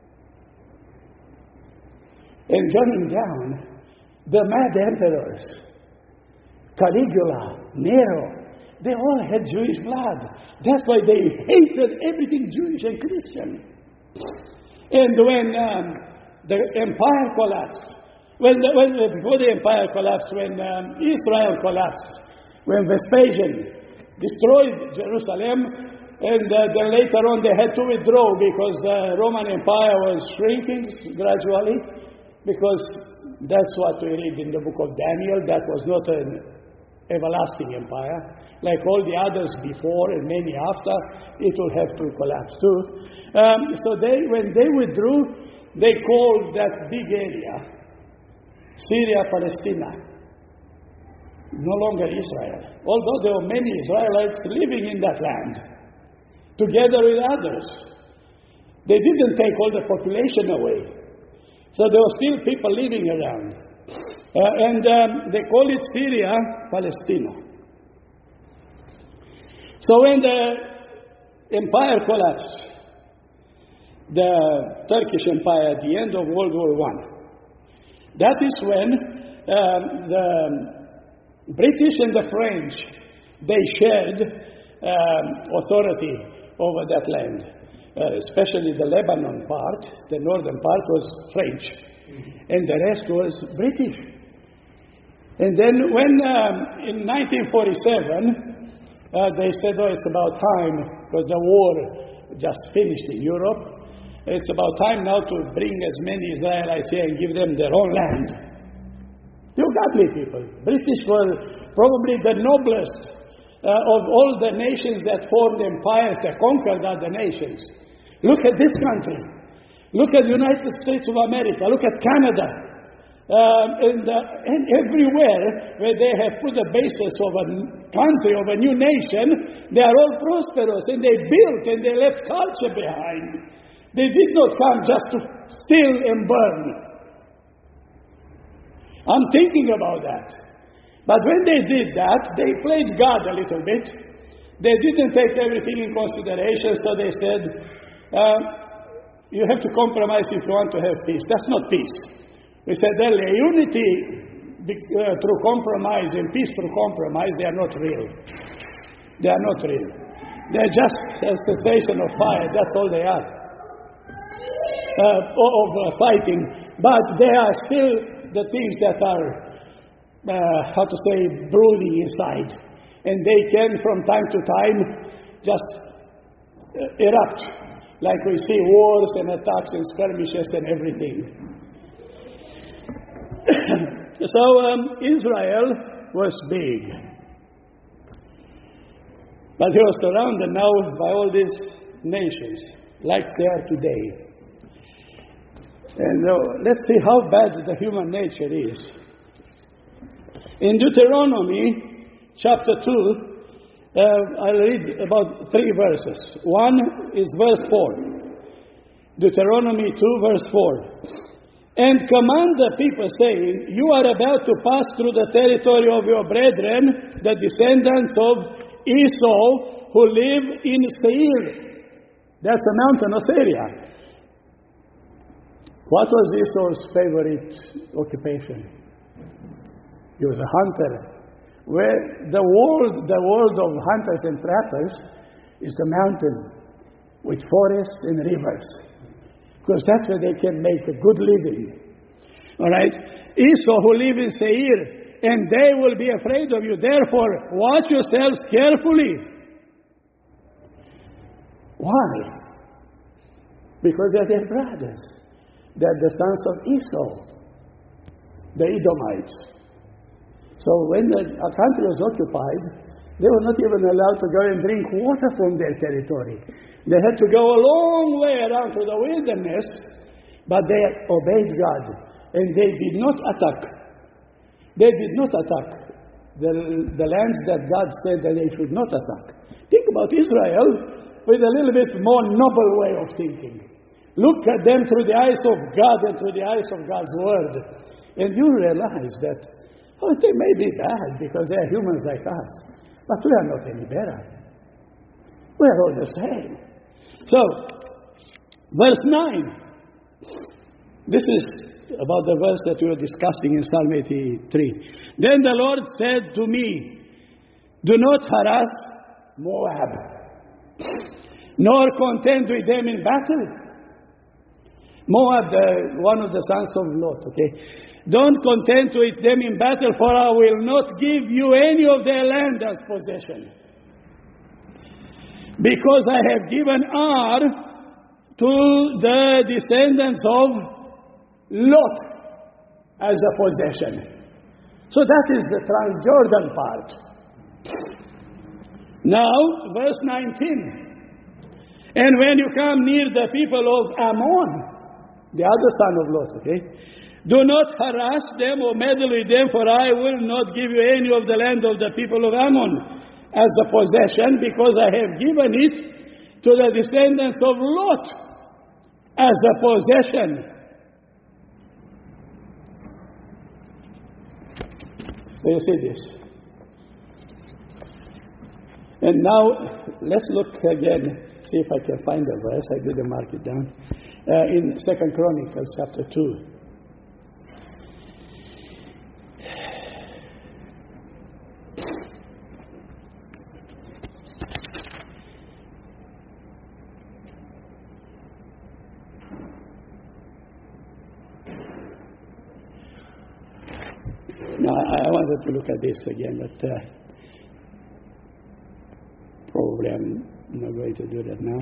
And going down, the mad emperors, Caligula, Nero, they all had Jewish blood. That's why they hated everything Jewish and Christian. And when the empire collapsed, before the empire collapsed, when Israel collapsed, when Vespasian destroyed Jerusalem, and then later on they had to withdraw because the Roman Empire was shrinking gradually, because that's what we read in the book of Daniel. That was not an everlasting empire. Like all the others before and many after, it will have to collapse too. So when they withdrew, they called that big area Syria Palestina. No longer Israel. Although there were many Israelites living in that land, together with others. They didn't take all the population away. So there were still people living around. And they call it Syria Palestina. So when the empire collapsed, the Turkish Empire at the end of World War I, that is when the British and the French, they shared authority over that land. Especially the Lebanon part, the northern part was French, and the rest was British. And then when in 1947, they said, oh, it's about time, because the war just finished in Europe. It's about time now to bring as many Israelites here and give them their own land. You got me, people. British were probably the noblest of all the nations that formed empires that conquered other nations. Look at this country. Look at the United States of America. Look at Canada. And everywhere where they have put the basis of a country, of a new nation, they are all prosperous, and they built and they left culture behind. They did not come just to steal and burn. I'm thinking about that. But when they did that, they played God a little bit. They didn't take everything in consideration, so they said, you have to compromise if you want to have peace. That's not peace. We said earlier, unity through compromise and peace through compromise, they are not real. They are not real. They are just a cessation of fire. That's all they are. Of fighting. But they are still the things that are, brooding inside. And they can, from time to time, just erupt. Like we see wars and attacks and skirmishes and everything. So Israel was big. But he was surrounded now by all these nations, like they are today. And let's see how bad the human nature is. In Deuteronomy chapter 2, I'll read about 3 verses. One is verse 4. Deuteronomy 2, verse 4. and command the people, saying, you are about to pass through the territory of your brethren, the descendants of Esau, who live in Seir. That's the mountainous area. What was Esau's favorite occupation? He was a hunter. Where the world of hunters and trappers is the mountain with forests and rivers. Because that's where they can make a good living. All right? Esau who live in Seir, and they will be afraid of you. Therefore, watch yourselves carefully. Why? Because they're their brothers. They're the sons of Esau, the Edomites. So when a country was occupied, they were not even allowed to go and drink water from their territory. They had to go a long way around to the wilderness, but they obeyed God, and they did not attack. They did not attack the lands that God said that they should not attack. Think about Israel with a little bit more noble way of thinking. Look at them through the eyes of God and through the eyes of God's Word, and you realize that they may be bad because they are humans like us, but we are not any better. We are all the same. So, verse 9. This is about the verse that we were discussing in Psalm 83. Then the Lord said to me, do not harass Moab, nor contend with them in battle. Moab, one of the sons of Lot, okay? Don't contend with them in battle, for I will not give you any of their land as possession. Because I have given Ar to the descendants of Lot as a possession. So that is the Transjordan part. Now, verse 19. And when you come near the people of Ammon, the other son of Lot, okay? Do not harass them or meddle with them, for I will not give you any of the land of the people of Ammon as the possession, because I have given it to the descendants of Lot as a possession. Do you see this? And now, let's look again, see if I can find the verse. I didn't mark it down. In 2 Chronicles chapter 2. Now, I wanted to look at this again, but probably I'm not going to do that now.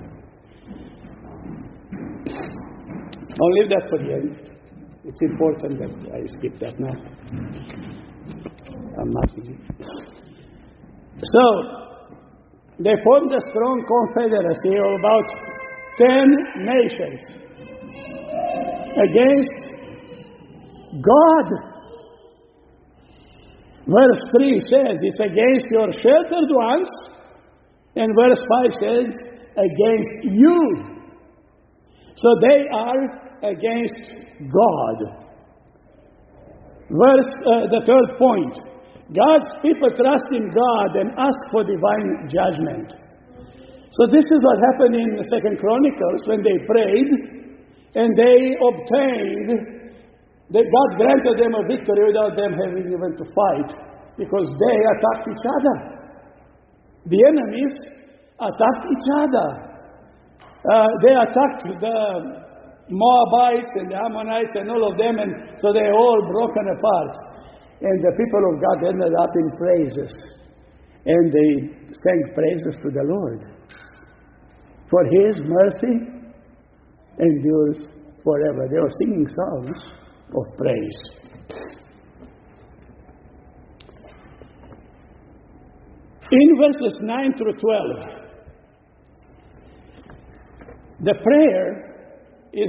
I'll leave that for the end. It's important that I skip that now. I'm marking it. So, they formed a strong confederacy of about 10 nations against God. Verse 3 says, it's against your sheltered ones. And verse 5 says, against you. So they are against God. The third point. God's people trust in God and ask for divine judgment. So this is what happened in the 2 Chronicles when they prayed and they obtained. God granted them a victory without them having even to fight, because they attacked each other. The enemies attacked each other. They attacked the Moabites and the Ammonites and all of them, and so they all broken apart. And the people of God ended up in praises. And they sang praises to the Lord. For His mercy endures forever. They were singing songs of praise. In verses 9 through 12, the prayer is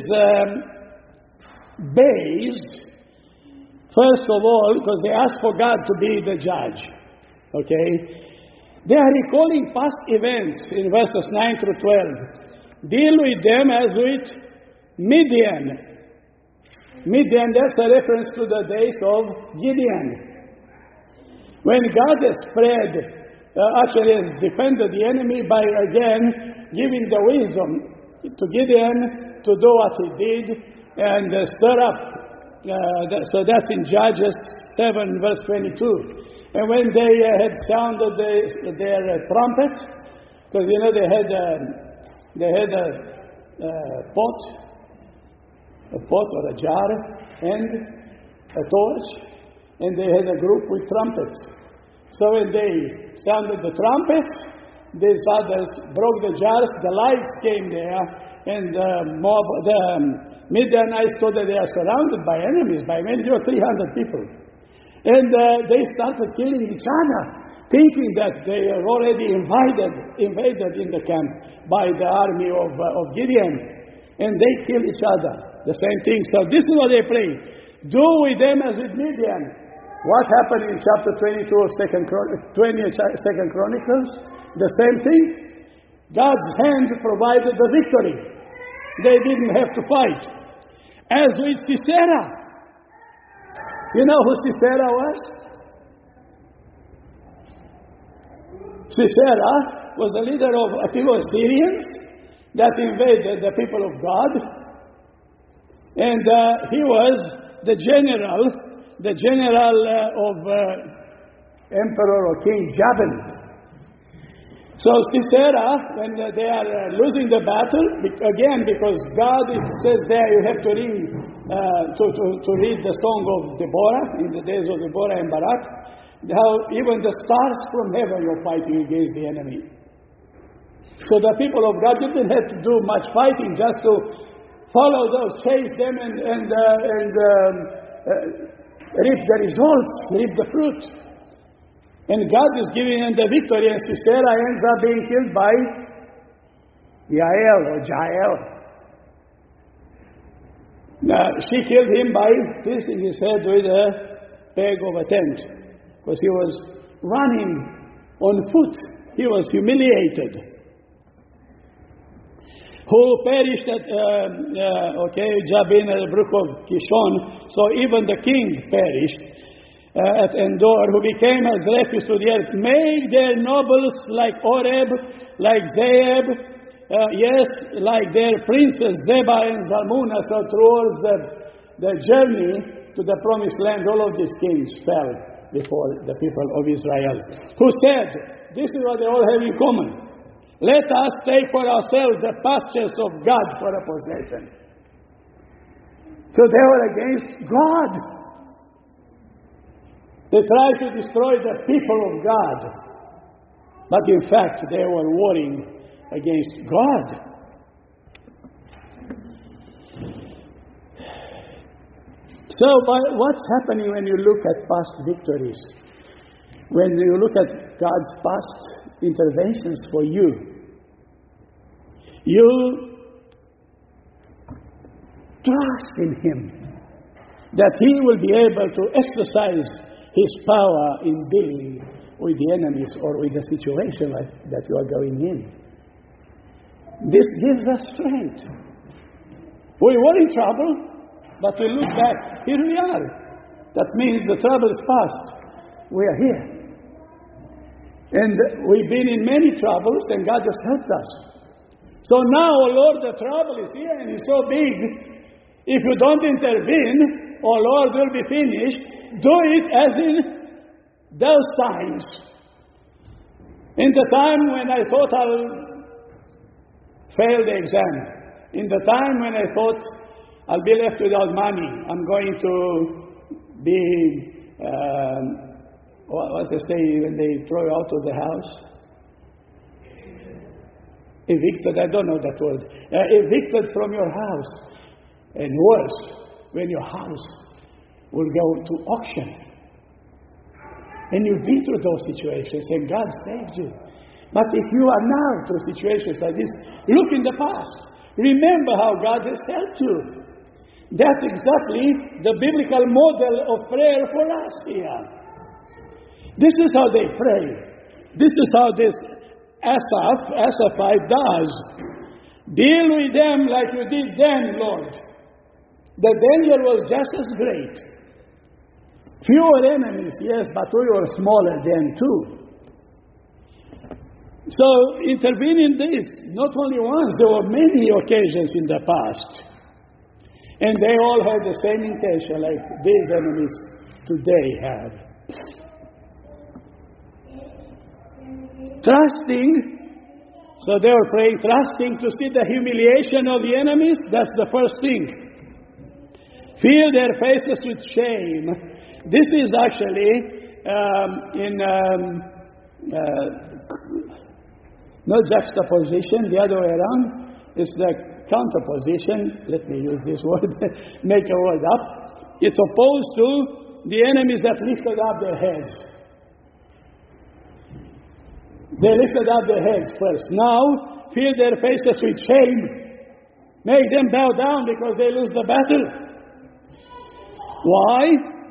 based, first of all, because they ask for God to be the judge. Okay? They are recalling past events in verses 9 through 12. Deal with them as with Midian. Midian, that's a reference to the days of Gideon. When God has actually has defended the enemy by again giving the wisdom to Gideon to do what he did and stir up. So that's in Judges 7 verse 22. And when they had sounded their trumpets, because they had a pot or a jar and a torch, and they had a group with trumpets. So when they sounded the trumpets, these others broke the jars, the lights came there, and the Midianites thought that they are surrounded by enemies, by many, 300 people. And they started killing each other, thinking that they are already invaded in the camp by the army of Gideon. And they kill each other. The same thing. So this is what they pray. Do with them as with Midian. What happened in chapter 22 of 2 Chronicles? The same thing. God's hand provided the victory. They didn't have to fight. As with Sisera. You know who Sisera was? Sisera was the leader of a few Assyrians that invaded the people of God. And he was the general of Emperor or King Jabin. So Sisera, when they are losing the battle, again because God, it says there you have to read the song of Deborah, in the days of Deborah and Barak, how even the stars from heaven were fighting against the enemy. So the people of God didn't have to do much fighting, just to follow those, chase them and reap the results, reap the fruit. And God is giving them the victory, and Sisera ends up being killed by Jael. She killed him by piercing his head with a peg of a tent, because he was running on foot. He was humiliated. Who perished at Jabin at the brook of Kishon. So even the king perished at Endor, who became as refuse to the earth. Make their nobles like Oreb, like Zeeb, yes, like their princes Zebah and Zalmunna. So towards the journey to the promised land, all of these kings fell before the people of Israel, who said, this is what they all have in common. Let us take for ourselves the pastures of God for a possession. So they were against God. They tried to destroy the people of God. But in fact, they were warring against God. So what's happening when you look at past victories? When you look at God's past interventions for you, you trust in Him that He will be able to exercise His power in dealing with the enemies or with the situation that you are going in. This gives us strength. We were in trouble, but we look back. Here we are. That means the trouble is past. We are here. And we've been in many troubles, and God just helped us. So now, oh Lord, the trouble is here, and it's so big. If you don't intervene, oh Lord, will be finished. Do it as in those times. In the time when I thought I'll fail the exam. In the time when I thought I'll be left without money. I'm going to be... what they say when they throw you out of the house? Evicted, I don't know that word. Evicted from your house. And worse, when your house will go to auction. And you've been through those situations and God saved you. But if you are now through situations like this, look in the past. Remember how God has helped you. That's exactly the biblical model of prayer for us here. This is how they pray. This is how this Asaphite does. Deal with them like you did then, Lord. The danger was just as great. Fewer enemies, yes, but we were smaller then too. So intervene in this, not only once, there were many occasions in the past. And they all had the same intention like these enemies today have. Trusting, so they were praying, trusting to see the humiliation of the enemies, that's the first thing. Fill their faces with shame. This is actually not juxtaposition, the other way around. It's the counterposition. Let me use this word, make a word up. It's opposed to the enemies that lifted up their heads. They lifted up their heads first. Now, fill their faces with shame. Make them bow down because they lose the battle. Why?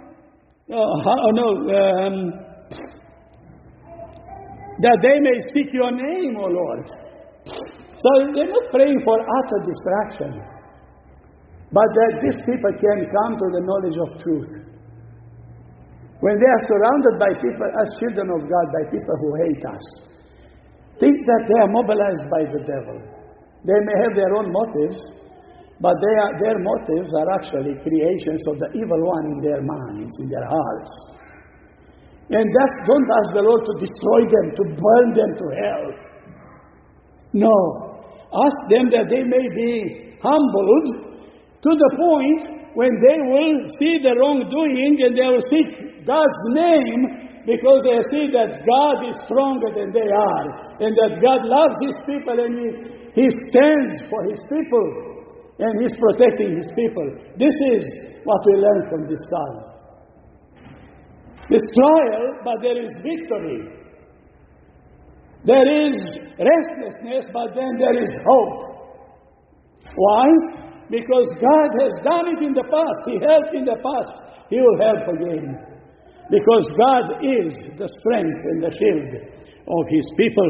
That they may speak your name, O Lord. So they're not praying for utter distraction, but that these people can come to the knowledge of truth. When they are surrounded by people, as children of God, by people who hate us, think that they are mobilized by the devil. They may have their own motives, but their motives are actually creations of the evil one in their minds, in their hearts. And don't ask the Lord to destroy them, to burn them to hell. No. Ask them that they may be humbled to the point when they will see the wrongdoing and they will seek God's name, because they see that God is stronger than they are, and that God loves His people, and He stands for His people, and He's protecting His people. This is what we learn from this psalm. It's trial, but there is victory. There is restlessness, but then there is hope. Why? Because God has done it in the past. He helped in the past. He will help again. Because God is the strength and the shield of His people.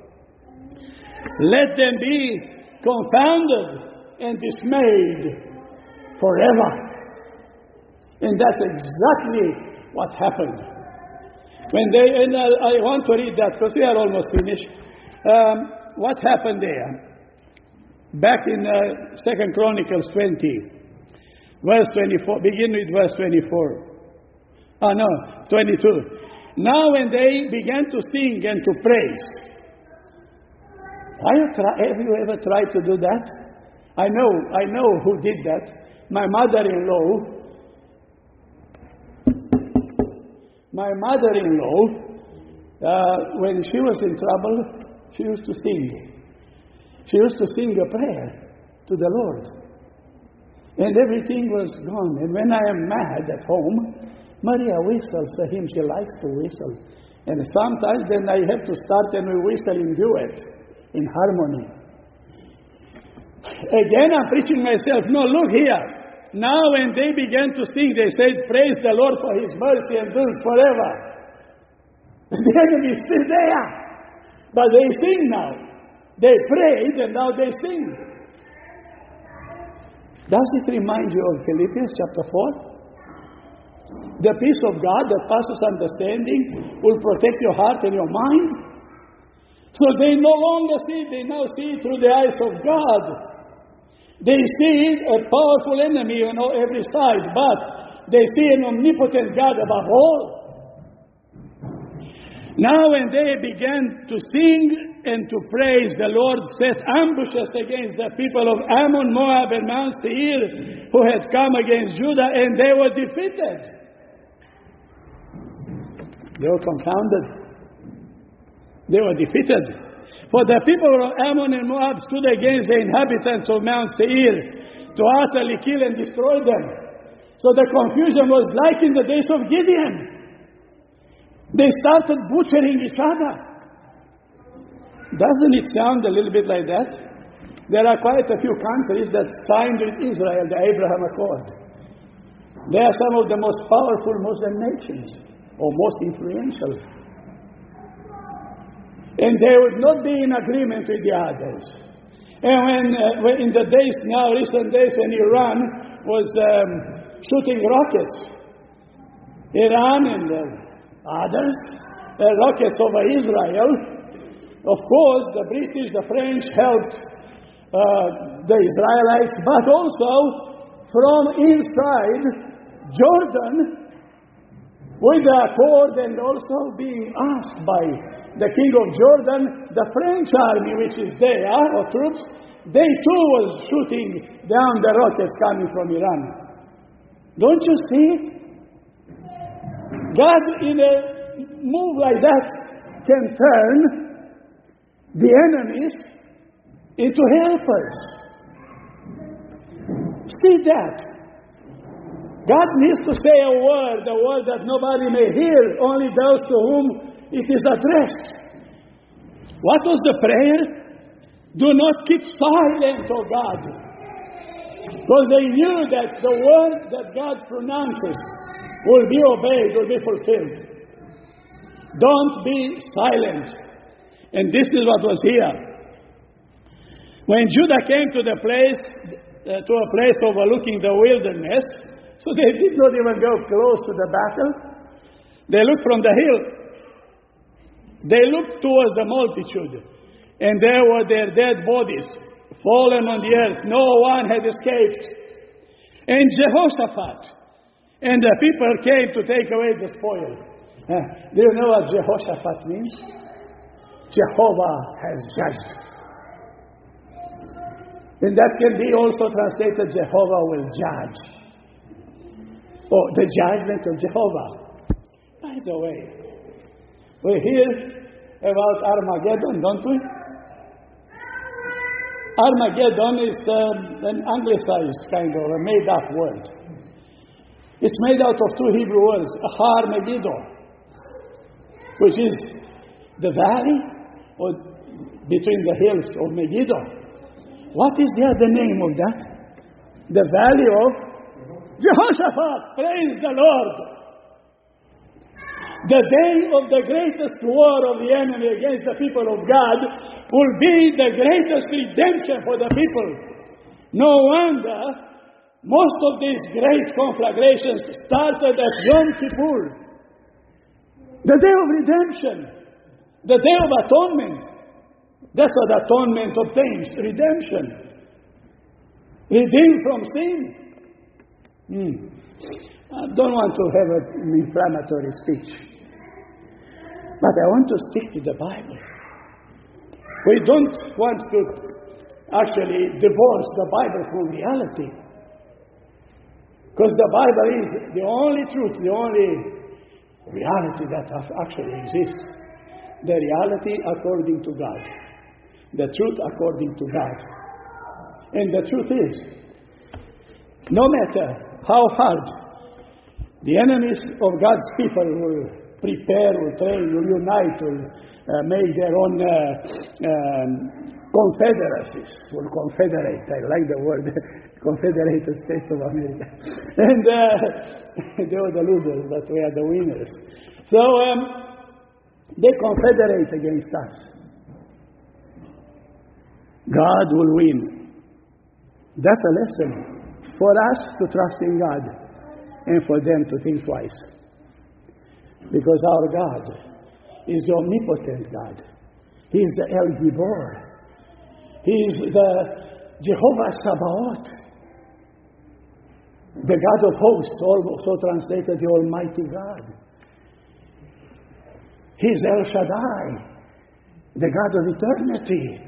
Let them be confounded and dismayed forever. And that's exactly what happened. And I want to read that because we are almost finished. What happened there? Back in 2 Chronicles 20, verse 24, begin with verse 24. 22. Now when they began to sing and to praise. Have you ever tried to do that? I know who did that. My mother-in-law, when she was in trouble, she used to sing. She used to sing a prayer to the Lord. And everything was gone. And when I am mad at home, Maria whistles a hymn. She likes to whistle. And sometimes then I have to start and we whistle in duet, in harmony. Again, I'm preaching myself. No, look here. Now when they began to sing, they said, praise the Lord for His mercy endures forever. The enemy is still there. But they sing now. They prayed and now they sing. Does it remind you of Philippians chapter 4? The peace of God that passes understanding will protect your heart and your mind. So they no longer see, they now see through the eyes of God. They see a powerful enemy on every side, but they see an omnipotent God above all. Now when they began to sing and to praise, the Lord set ambushes against the people of Ammon, Moab, and Mount Seir, who had come against Judah, and they were defeated. They were confounded. They were defeated. For the people of Ammon and Moab stood against the inhabitants of Mount Seir to utterly kill and destroy them. So the confusion was like in the days of Gideon. They started butchering each other. Doesn't it sound a little bit like that? There are quite a few countries that signed with Israel the Abraham Accord. They are some of the most powerful Muslim nations, or most influential. And they would not be in agreement with the others. And when in the days now, recent days, when Iran was shooting rockets. Iran and others, rockets over Israel. Of course, the British, the French helped the Israelites, but also from inside Jordan, with the accord and also being asked by the king of Jordan, the French army which is there, or troops, they too was shooting down the rockets coming from Iran. Don't you see? God, in a move like that, can turn the enemies into helpers. See that? God needs to say a word that nobody may hear, only those to whom it is addressed. What was the prayer? Do not keep silent, O God. Because they knew that the word that God pronounces will be obeyed, will be fulfilled. Don't be silent. And this is what was here. When Judah came to a place overlooking the wilderness, so they did not even go close to the battle. They looked from the hill. They looked towards the multitude. And there were their dead bodies, fallen on the earth. No one had escaped. And Jehoshaphat and the people came to take away the spoil. Do you know what Jehoshaphat means? Jehovah has judged. And that can be also translated, Jehovah will judge. Oh, the judgment of Jehovah. By the way, we hear about Armageddon, don't we? Armageddon is an anglicized kind of a made-up word. It's made out of two Hebrew words, Har Megiddo, which is the valley or between the hills of Megiddo. What is the other name of that? The valley of Jehoshaphat. Praise the Lord. The day of the greatest war of the enemy against the people of God will be the greatest redemption for the people. No wonder most of these great conflagrations started at Yom Kippur. The day of redemption. The day of atonement. That's what atonement obtains. Redemption. Redeemed from sin. I don't want to have an inflammatory speech. But I want to stick to the Bible. We don't want to actually divorce the Bible from reality. Because the Bible is the only truth, the only reality that actually exists. The reality according to God. The truth according to God. And the truth is, no matter how hard the enemies of God's people will prepare, will train, will unite, will make their own confederacies, will confederate. I like the word, Confederated States of America. And they were the losers, but we are the winners. So they confederate against us. God will win. That's a lesson for us to trust in God and for them to think twice. Because our God is the omnipotent God. He is the El Gibor. He is the Jehovah Sabaoth. The God of hosts, also translated the Almighty God. He is El Shaddai, the God of eternity.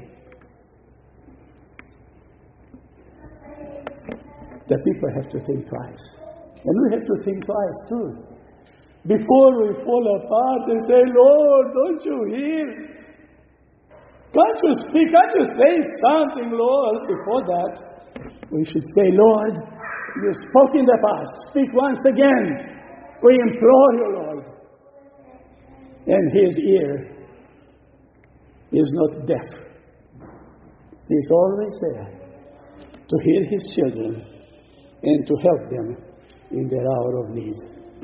The people have to think twice. And we have to think twice too. Before we fall apart and say, Lord, don't you hear? Can't you speak? Can't you say something, Lord? Before that, we should say, Lord, you spoke in the past. Speak once again. We implore you, Lord. And his ear is not deaf. He's always there to hear his children and to help them in their hour of need.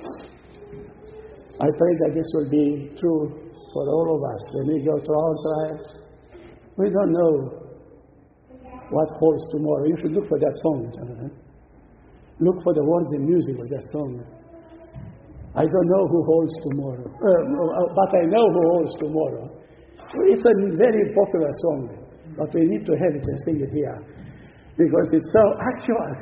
I pray that this will be true for all of us when we go through our trials. We don't know what holds tomorrow. You should look for that song, Jonathan. Look for the words and music of that song. I don't know who holds tomorrow, but I know who holds tomorrow. It's a very popular song, but we need to have it and sing it here because it's so actual.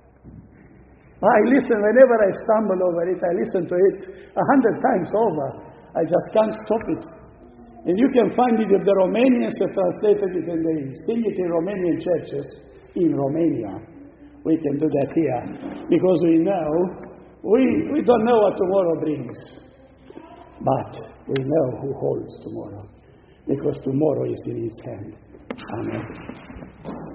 I listen whenever I stumble over it. I listen to it 100 times over. I just can't stop it. And you can find it if the Romanians have translated it and they sing it in Romanian churches in Romania. We can do that here because we know, we don't know what tomorrow brings, but we know who holds tomorrow because tomorrow is in His hand. Amen.